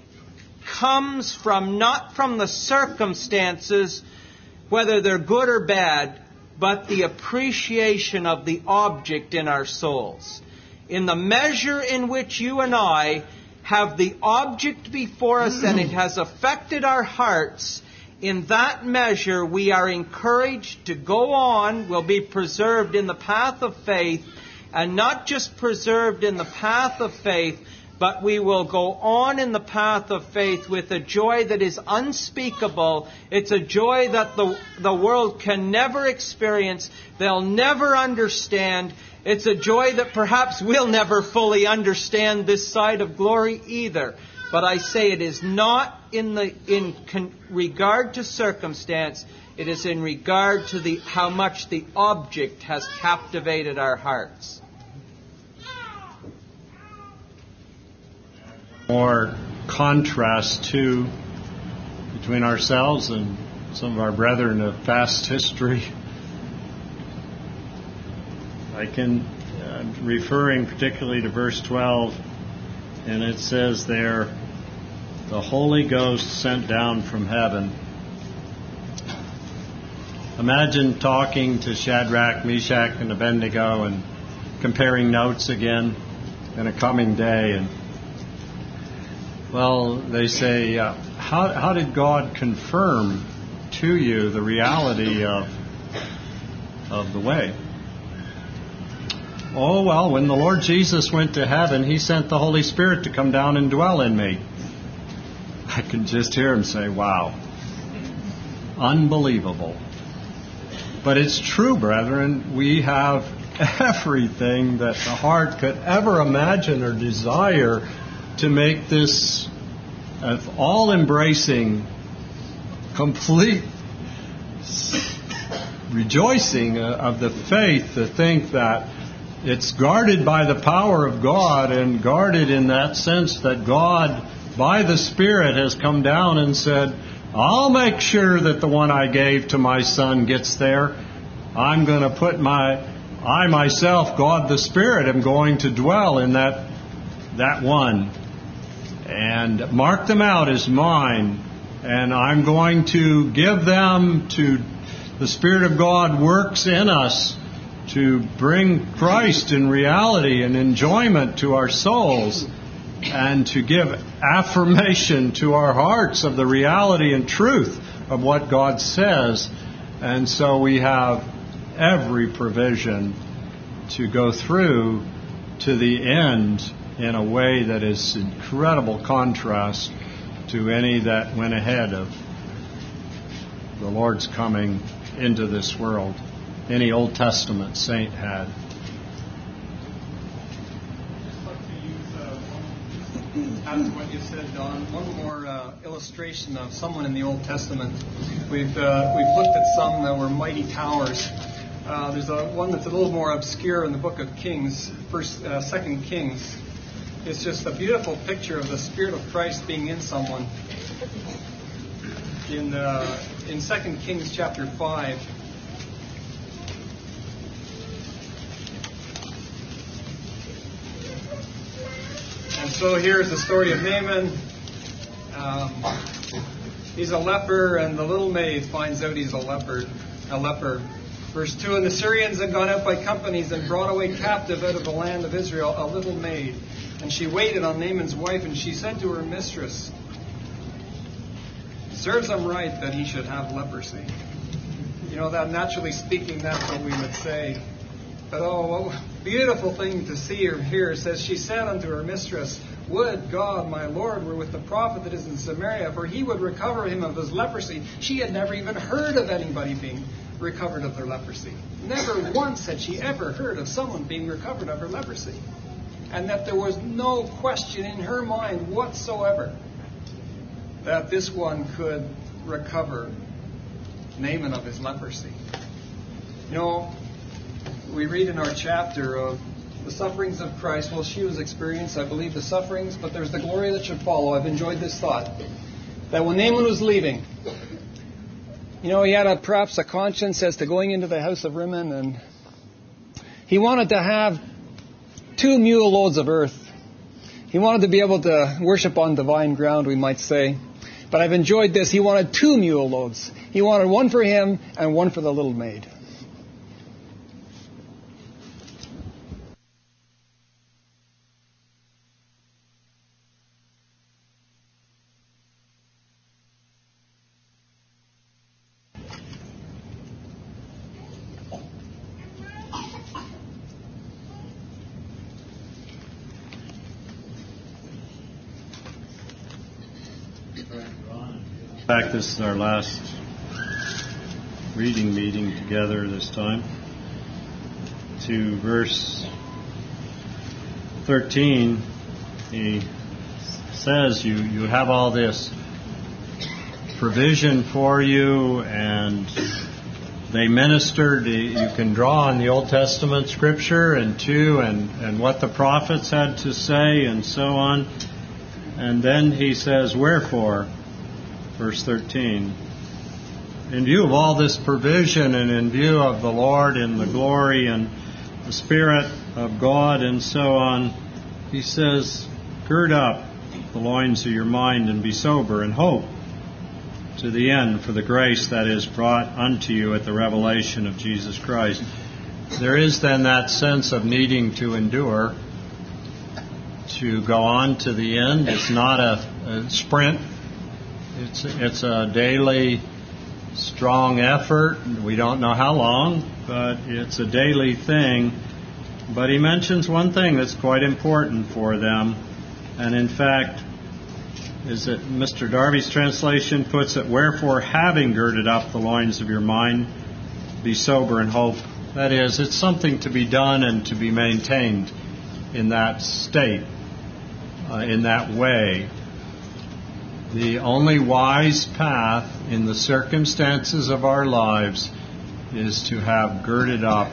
comes from not from the circumstances, whether they're good or bad, but the appreciation of the object in our souls. In the measure in which you and I have the object before us and it has affected our hearts, in that measure we are encouraged to go on, will be preserved in the path of faith, and not just preserved in the path of faith, but we will go on in the path of faith with a joy that is unspeakable. It's a joy that the, the world can never experience. They'll never understand. It's a joy that perhaps we'll never fully understand this side of glory either. But I say it is not in the in con, regard to circumstance. It is in regard to the how much the object has captivated our hearts. more contrast too between ourselves and some of our brethren of past history. I can, uh, referring particularly to verse twelve, and it says there, the Holy Ghost sent down from heaven. Imagine talking to Shadrach, Meshach, and Abednego and comparing notes again in a coming day. And well, they say, uh, how, how did God confirm to you the reality of, of the way? Oh, well, when the Lord Jesus went to heaven, He sent the Holy Spirit to come down and dwell in me. I can just hear him say, wow. Unbelievable. But it's true, brethren. We have everything that the heart could ever imagine or desire to make this uh, all-embracing, complete rejoicing uh, of the faith, to think that it's guarded by the power of God, and guarded in that sense that God, by the Spirit, has come down and said, I'll make sure that the one I gave to my Son gets there. I'm going to put my, I myself, God the Spirit, am going to dwell in that, that one and mark them out as mine. And I'm going to give them to, the Spirit of God works in us to bring Christ in reality and enjoyment to our souls, and to give affirmation to our hearts of the reality and truth of what God says. And so we have every provision to go through to the end in a way that is incredible contrast to any that went ahead of the Lord's coming into this world, any Old Testament saint had. After what you said, Don, one more uh, illustration of someone in the Old Testament. We've uh, we've looked at some that were mighty towers. Uh, there's a, one that's a little more obscure in the book of Kings, First, uh, Second Kings. It's just a beautiful picture of the Spirit of Christ being in someone. In uh, in Second Kings chapter five. And so here's the story of Naaman. Um, he's a leper, and the little maid finds out he's a leper. A leper. Verse two, and the Syrians had gone out by companies and brought away captive out of the land of Israel a little maid. And she waited on Naaman's wife, and she said to her mistress, serves him right that he should have leprosy. You know, that naturally speaking, that's what we would say. But oh, what a beautiful thing to see her here. It says, she said unto her mistress, would God, my Lord, were with the prophet that is in Samaria, for he would recover him of his leprosy. She had never even heard of anybody being recovered of their leprosy. Never once had she ever heard of someone being recovered of her leprosy. And that there was no question in her mind whatsoever that this one could recover Naaman of his leprosy. You know, we read in our chapter of the sufferings of Christ. Well, she was experienced, I believe, the sufferings, but there's the glory that should follow. I've enjoyed this thought. That when Naaman was leaving, you know, he had a, perhaps a conscience as to going into the house of Rimmon, and he wanted to have two mule loads of earth. He wanted to be able to worship on divine ground, we might say. But I've enjoyed this. He wanted two mule loads. He wanted one for him and one for the little maid. In fact, this is our last reading meeting together this time. To verse thirteen, he says, you, you have all this provision for you, and they ministered. You can draw on the Old Testament scripture and too, and, and what the prophets had to say and so on. And then he says, wherefore, verse thirteen, in view of all this provision and in view of the Lord and the glory and the Spirit of God and so on, he says, gird up the loins of your mind and be sober and hope to the end for the grace that is brought unto you at the revelation of Jesus Christ. There is then that sense of needing to endure, to go on to the end. It's not a, a sprint. It's, it's a daily strong effort. We don't know how long, but it's a daily thing. But he mentions one thing that's quite important for them, and in fact, is that Mister Darby's translation puts it, wherefore, having girded up the loins of your mind, be sober and hope. That is, it's something to be done and to be maintained in that state, uh, in that way. The only wise path in the circumstances of our lives is to have girded up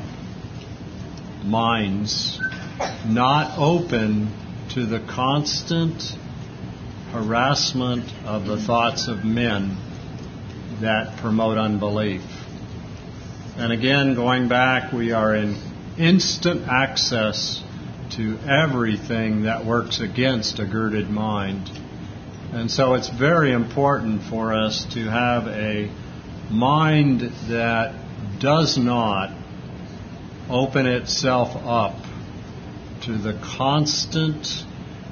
minds, not open to the constant harassment of the thoughts of men that promote unbelief. And again, going back, we are in instant access to everything that works against a girded mind. And so it's very important for us to have a mind that does not open itself up to the constant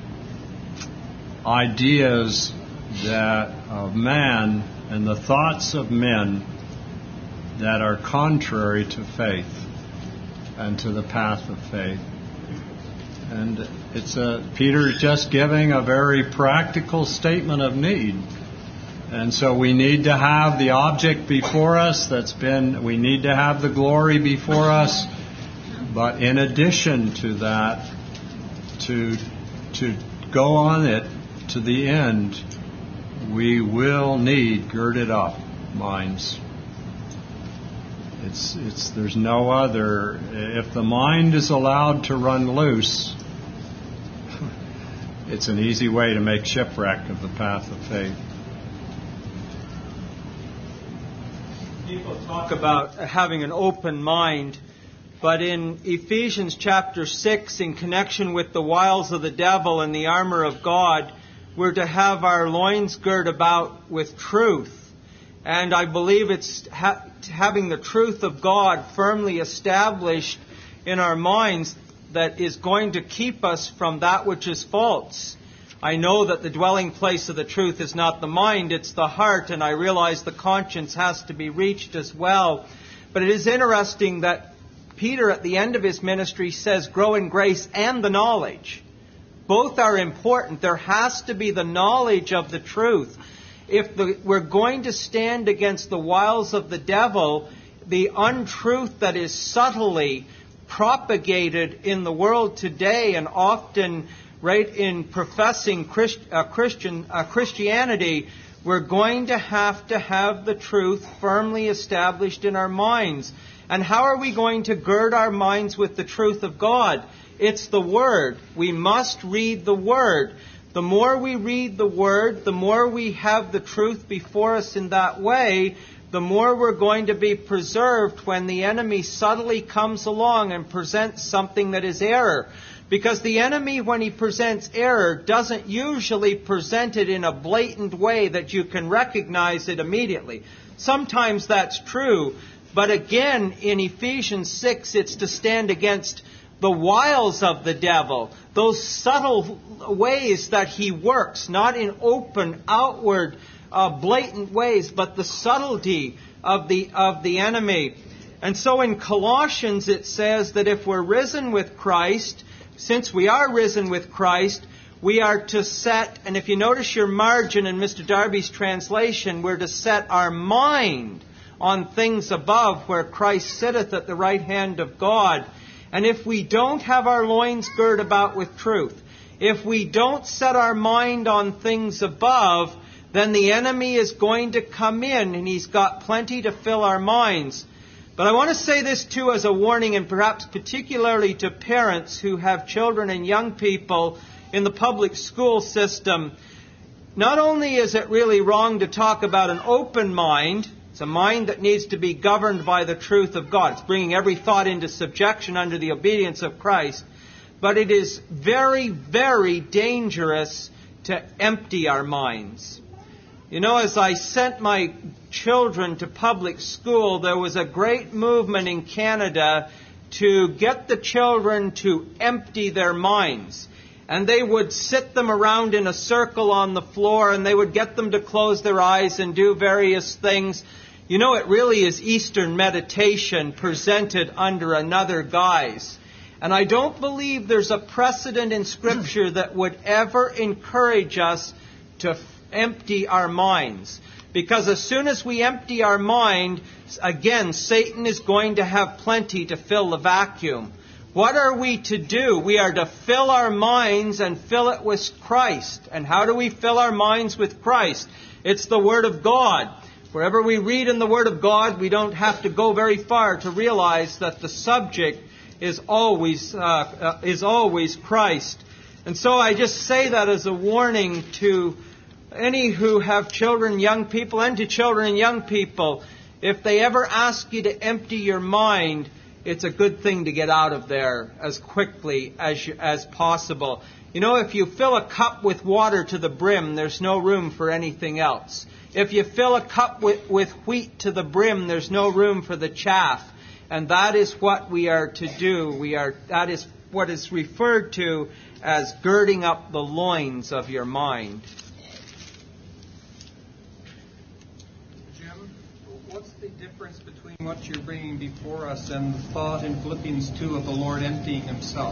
ideas that of man and the thoughts of men that are contrary to faith and to the path of faith. And it's a, Peter is just giving a very practical statement of need. And so we need to have the object before us that's been, we need to have the glory before us. But in addition to that, to, to go on it to the end, we will need girded up minds. It's, it's, there's no other. If the mind is allowed to run loose, it's an easy way to make shipwreck of the path of faith. People talk about having an open mind, but in Ephesians chapter six, in connection with the wiles of the devil and the armor of God, we're to have our loins girt about with truth. And I believe it's ha- having the truth of God firmly established in our minds that is going to keep us from that which is false. I know that the dwelling place of the truth is not the mind, it's the heart, and I realize the conscience has to be reached as well. But it is interesting that Peter, at the end of his ministry, says, grow in grace and the knowledge. Both are important. There has to be the knowledge of the truth. If the, we're going to stand against the wiles of the devil, the untruth that is subtly propagated in the world today and often right in professing Christ, uh, Christian uh, Christianity, we're going to have to have the truth firmly established in our minds. And how are we going to gird our minds with the truth of God? It's the Word. We must read the Word. The more we read the Word, the more we have the truth before us in that way, the more we're going to be preserved when the enemy subtly comes along and presents something that is error. Because the enemy, when he presents error, doesn't usually present it in a blatant way that you can recognize it immediately. Sometimes that's true, but again, in Ephesians six, it's to stand against the wiles of the devil, those subtle ways that he works, not in open, outward, uh, blatant ways, but the subtlety of the of the enemy. And so in Colossians it says that if we're risen with Christ, since we are risen with Christ, we are to set, and if you notice your margin in Mister Darby's translation, we're to set our mind on things above, where Christ sitteth at the right hand of God. And if we don't have our loins girt about with truth, if we don't set our mind on things above, then the enemy is going to come in, and he's got plenty to fill our minds. But I want to say this too as a warning, and perhaps particularly to parents who have children and young people in the public school system, not only is it really wrong to talk about an open mind, it's a mind that needs to be governed by the truth of God. It's bringing every thought into subjection under the obedience of Christ. But it is very, very dangerous to empty our minds. You know, as I sent my children to public school, there was a great movement in Canada to get the children to empty their minds. And they would sit them around in a circle on the floor, and they would get them to close their eyes and do various things. You know, it really is Eastern meditation presented under another guise. And I don't believe there's a precedent in Scripture that would ever encourage us to f- empty our minds. Because as soon as we empty our mind, again, Satan is going to have plenty to fill the vacuum. What are we to do? We are to fill our minds and fill it with Christ. And how do we fill our minds with Christ? It's the Word of God. Wherever we read in the Word of God, we don't have to go very far to realize that the subject is always uh, uh, is always Christ. And so I just say that as a warning to any who have children, young people, and to children and young people. If they ever ask you to empty your mind, it's a good thing to get out of there as quickly as you, as possible. You know, if you fill a cup with water to the brim, there's no room for anything else. If you fill a cup with, with wheat to the brim, there's no room for the chaff. And that is what we are to do. We are that is what is referred to as girding up the loins of your mind. Jim, what's the difference between what you're bringing before us and the thought in Philippians two of the Lord emptying himself?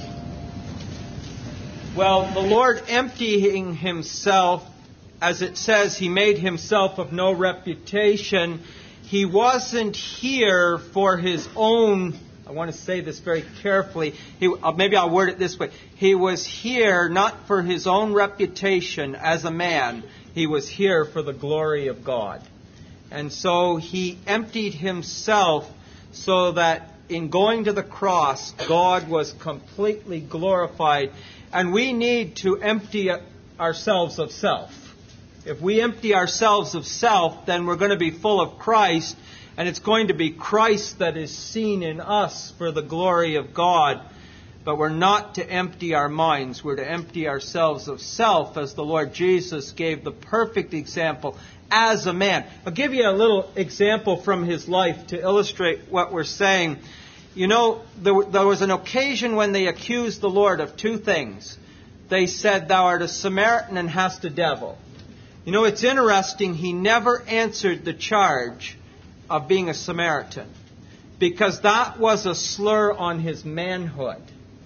Well, the Lord emptying himself, as it says, he made himself of no reputation. He wasn't here for his own, I want to say this very carefully, he, maybe I'll word it this way. He was here not for his own reputation as a man. He was here for the glory of God. And so he emptied himself so that in going to the cross, God was completely glorified. And we need to empty ourselves of self. If we empty ourselves of self, then we're going to be full of Christ, and it's going to be Christ that is seen in us for the glory of God. But we're not to empty our minds. We're to empty ourselves of self, as the Lord Jesus gave the perfect example as a man. I'll give you a little example from his life to illustrate what we're saying. You know, there, there was an occasion when they accused the Lord of two things. They said, "Thou art a Samaritan and hast a devil." You know, it's interesting, he never answered the charge of being a Samaritan, because that was a slur on his manhood.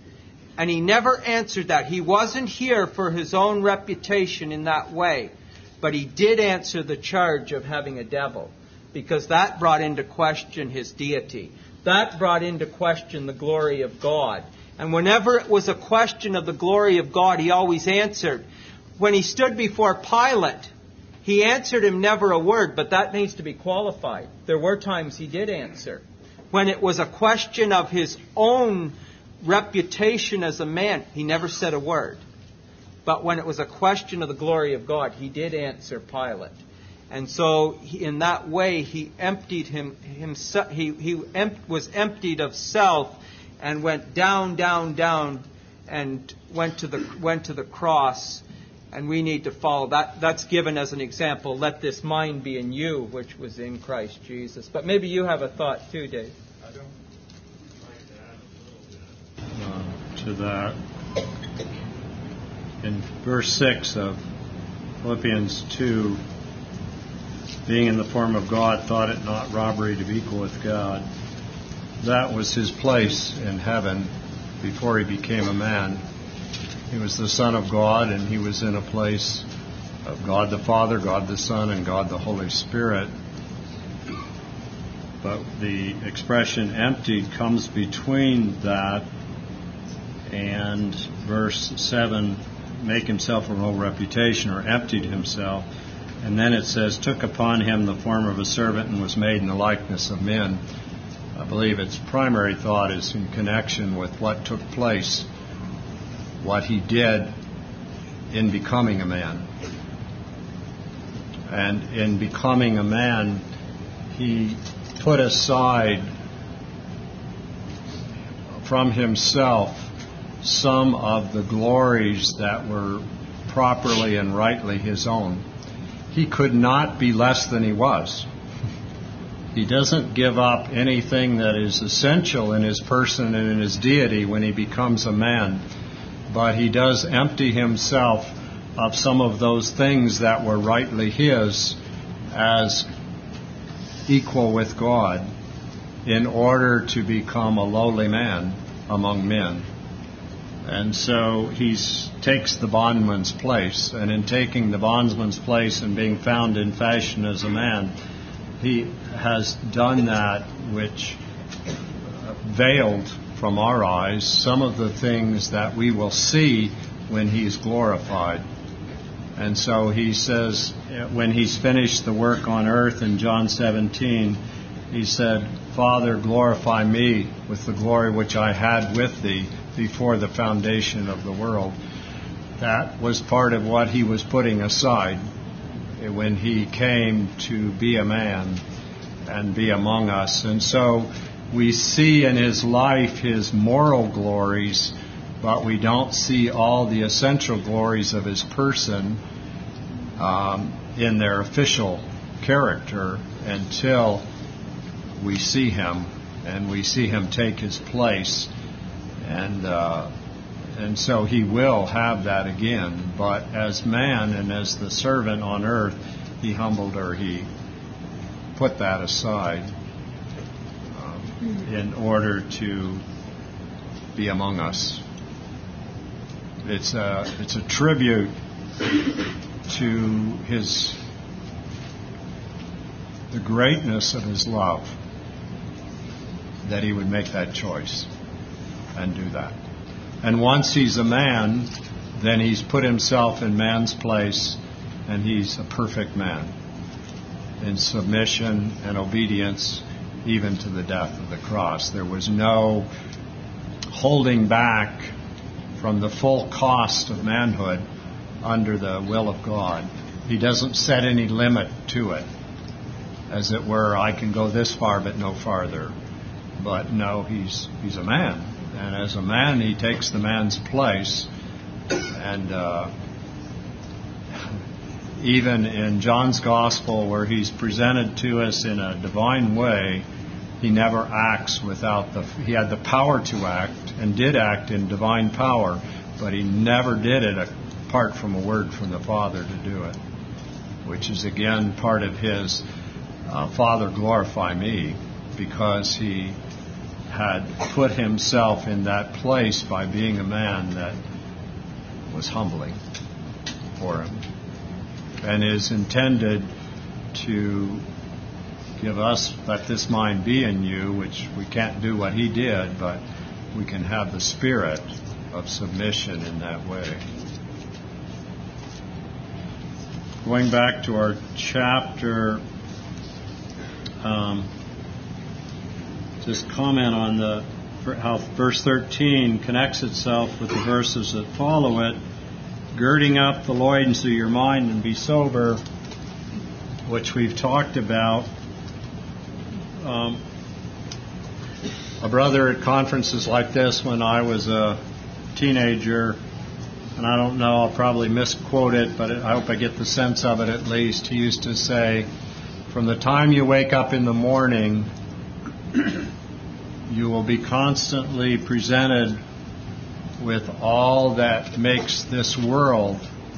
And he never answered that. He wasn't here for his own reputation in that way, but he did answer the charge of having a devil, because that brought into question his deity. That brought into question the glory of God. And whenever it was a question of the glory of God, he always answered. When he stood before Pilate, he answered him never a word, but that needs to be qualified. There were times he did answer. When it was a question of his own reputation as a man, he never said a word. But when it was a question of the glory of God, he did answer Pilate. And so he, in that way, he emptied him himself. He, he em- was emptied of self and went down, down, down, and went to the went to the cross. And we need to follow that. That's given as an example. Let this mind be in you, which was in Christ Jesus. But maybe you have a thought too, Dave. I don't like to add a little bit uh, to that. In verse six of Philippians two, being in the form of God, thought it not robbery to be equal with God. That was his place in heaven before he became a man. He was the Son of God, and he was in a place of God the Father, God the Son, and God the Holy Spirit. But the expression emptied comes between that and verse seven, make himself of no reputation, or emptied himself. And then it says, took upon him the form of a servant and was made in the likeness of men. I believe its primary thought is in connection with what took place what he did in becoming a man. And in becoming a man, he put aside from himself some of the glories that were properly and rightly his own. He could not be less than he was. He doesn't give up anything that is essential in his person and in his deity when he becomes a man, but he does empty himself of some of those things that were rightly his as equal with God in order to become a lowly man among men. And so he takes the bondman's place, and in taking the bondman's place and being found in fashion as a man, he has done that which veiled from our eyes some of the things that we will see when he's glorified. And so he says, when he's finished the work on earth in John seventeen, he said, Father, glorify me with the glory which I had with thee before the foundation of the world. That was part of what he was putting aside when he came to be a man and be among us. And so we see in his life his moral glories, but we don't see all the essential glories of his person um, in their official character until we see him and we see him take his place. And uh, and so he will have that again. But as man and as the servant on earth, he humbled her. He put that aside um, in order to be among us. It's a, it's a tribute to his the greatness of his love that he would make that choice and do that. And once he's a man, then he's put himself in man's place, and he's a perfect man in submission and obedience, even to the death of the cross. There was no holding back from the full cost of manhood under the will of God. He doesn't set any limit to it. As it were, I can go this far but no farther. But no, he's he's a man. And as a man, he takes the man's place. And uh, even in John's Gospel, where he's presented to us in a divine way, he never acts without the... He had the power to act and did act in divine power, but he never did it apart from a word from the Father to do it, which is again part of his uh, Father, glorify me, because he had put himself in that place by being a man that was humbling for him, and is intended to give us, let this mind be in you, which we can't do what he did, but we can have the spirit of submission in that way. Going back to our chapter, um, just comment on the how verse thirteen connects itself with the verses that follow it. Girding up the loins of your mind and be sober, which we've talked about. Um, a brother at conferences like this when I was a teenager, and I don't know, I'll probably misquote it, but I hope I get the sense of it at least. He used to say, from the time you wake up in the morning, you will be constantly presented with all that makes this world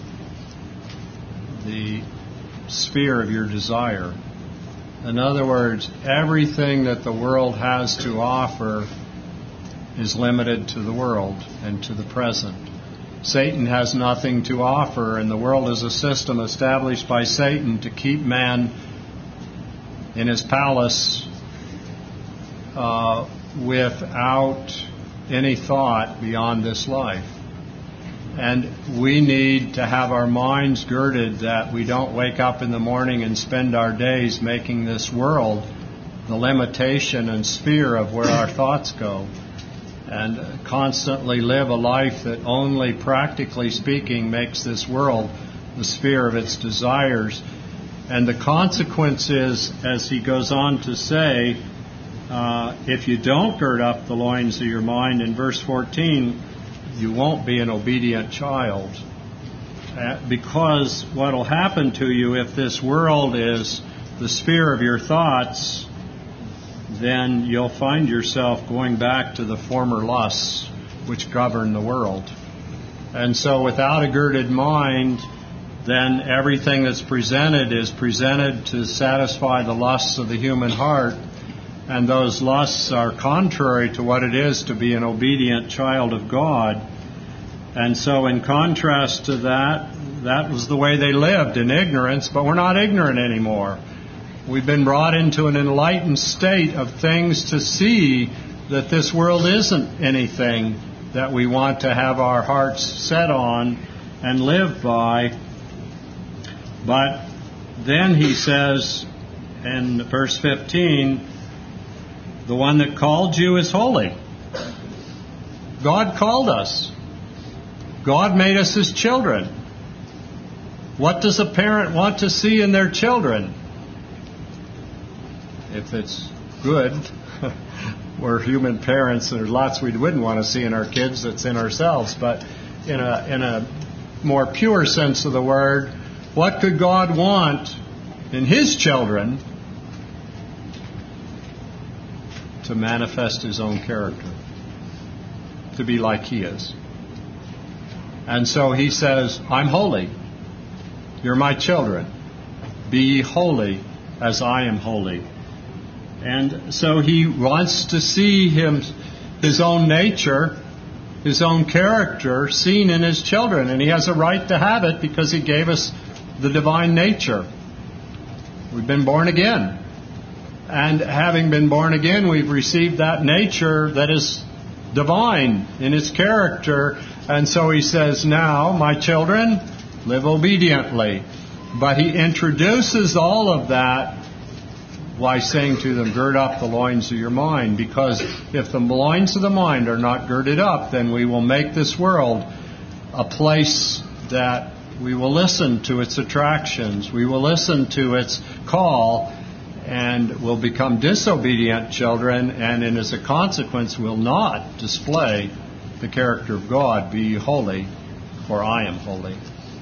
the sphere of your desire. In other words, everything that the world has to offer is limited to the world and to the present. Satan has nothing to offer, and the world is a system established by Satan to keep man in his palace uh, without any thought beyond this life. And we need to have our minds girded that we don't wake up in the morning and spend our days making this world the limitation and sphere of where our thoughts go. and constantly live a life that only, practically speaking, makes this world the sphere of its desires. And the consequence is, as he goes on to say, uh, if you don't gird up the loins of your mind, in verse fourteen, you won't be an obedient child. Uh, because what will happen to you if this world is the sphere of your thoughts, then you'll find yourself going back to the former lusts which govern the world. And so without a girded mind, then everything that's presented is presented to satisfy the lusts of the human heart, and those lusts are contrary to what it is to be an obedient child of God. And so in contrast to that, that was the way they lived, in ignorance, but we're not ignorant anymore. We've been brought into an enlightened state of things to see that this world isn't anything that we want to have our hearts set on and live by. But then he says in verse fifteen, the one that called you is holy. God called us. God made us His children. What does a parent want to see in their children? If it's good, we're human parents, and there's lots we wouldn't want to see in our kids that's in ourselves. But in a in a more pure sense of the word, what could God want in His children? To manifest His own character, to be like He is. And so He says, I'm holy. You're my children. Be ye holy as I am holy. And so He wants to see him, His own nature, His own character seen in His children. And He has a right to have it because He gave us the divine nature. We've been born again. And having been born again, we've received that nature that is divine in its character. And so He says, now, my children, live obediently. But He introduces all of that by saying to them, gird up the loins of your mind. Because if the loins of the mind are not girded up, then we will make this world a place that we will listen to its attractions. We will listen to its call, and will become disobedient children, and as a consequence will not display the character of God. Be ye holy, for I am holy.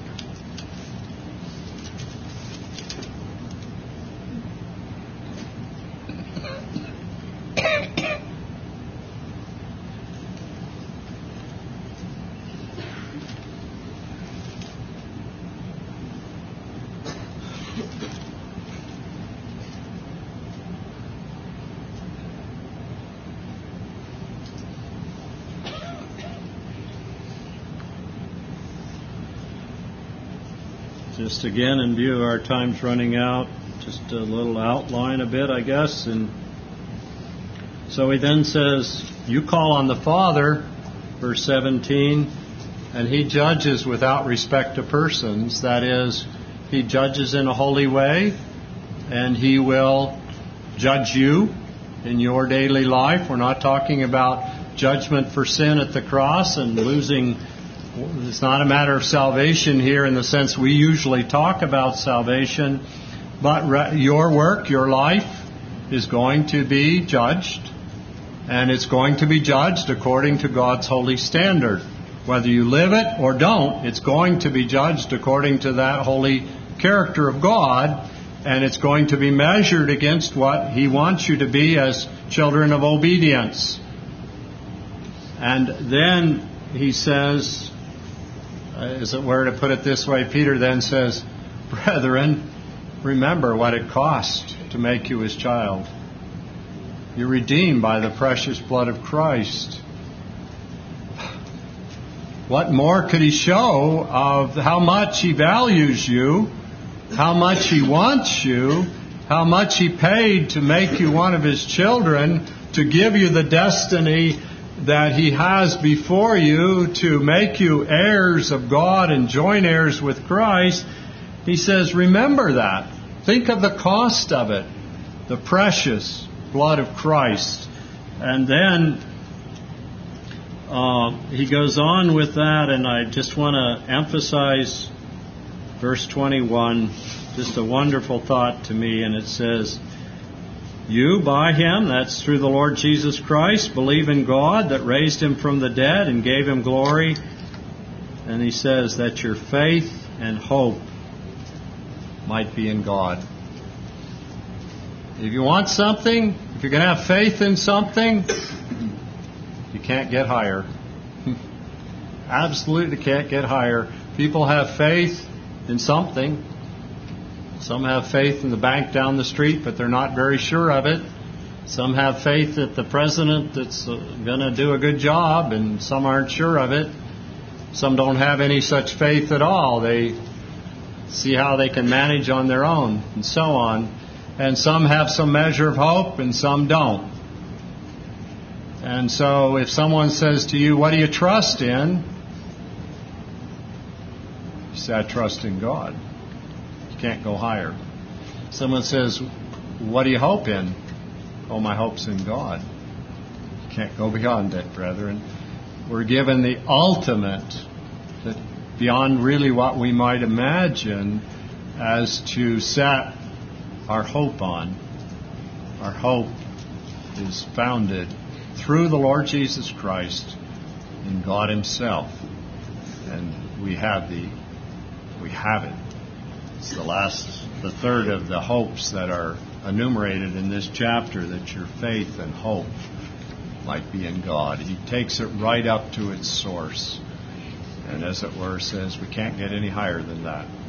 Just again, in view of our time's running out, just a little outline a bit, I guess. And so he then says, you call on the Father, verse seventeen, and He judges without respect to persons. That is, He judges in a holy way, and He will judge you in your daily life. We're not talking about judgment for sin at the cross and losing. It's not a matter of salvation here in the sense we usually talk about salvation, but re- your work, your life is going to be judged, and it's going to be judged according to God's holy standard. Whether you live it or don't, it's going to be judged according to that holy character of God, and it's going to be measured against what He wants you to be as children of obedience. And then he says, as it were to put it this way, Peter then says, brethren, remember what it cost to make you His child. You're redeemed by the precious blood of Christ. What more could He show of how much He values you, how much He wants you, how much He paid to make you one of His children, to give you the destiny that He has before you, to make you heirs of God and joint heirs with Christ. He says, remember that. Think of the cost of it, the precious blood of Christ. And then uh, he goes on with that, and I just want to emphasize verse twenty-one, just a wonderful thought to me, and it says, you, by him, that's through the Lord Jesus Christ, believe in God that raised him from the dead and gave him glory. And he says that your faith and hope might be in God. If you want something, if you're going to have faith in something, you can't get higher. Absolutely can't get higher. People have faith in something. Some have faith in the bank down the street, but they're not very sure of it. Some have faith that the president that's going to do a good job, and some aren't sure of it. Some don't have any such faith at all. They see how they can manage on their own, and so on. And some have some measure of hope, and some don't. And so if someone says to you, what do you trust in? You say, I trust in God. Can't go higher. Someone says, what do you hope in? Oh, my hope's in God. Can't go beyond it, brethren. We're given the ultimate, that beyond really what we might imagine, as to set our hope on. Our hope is founded through the Lord Jesus Christ in God Himself. And we have the we have it. It's the last, the third of the hopes that are enumerated in this chapter, that your faith and hope might be in God. He takes it right up to its source, and as it were says, we can't get any higher than that.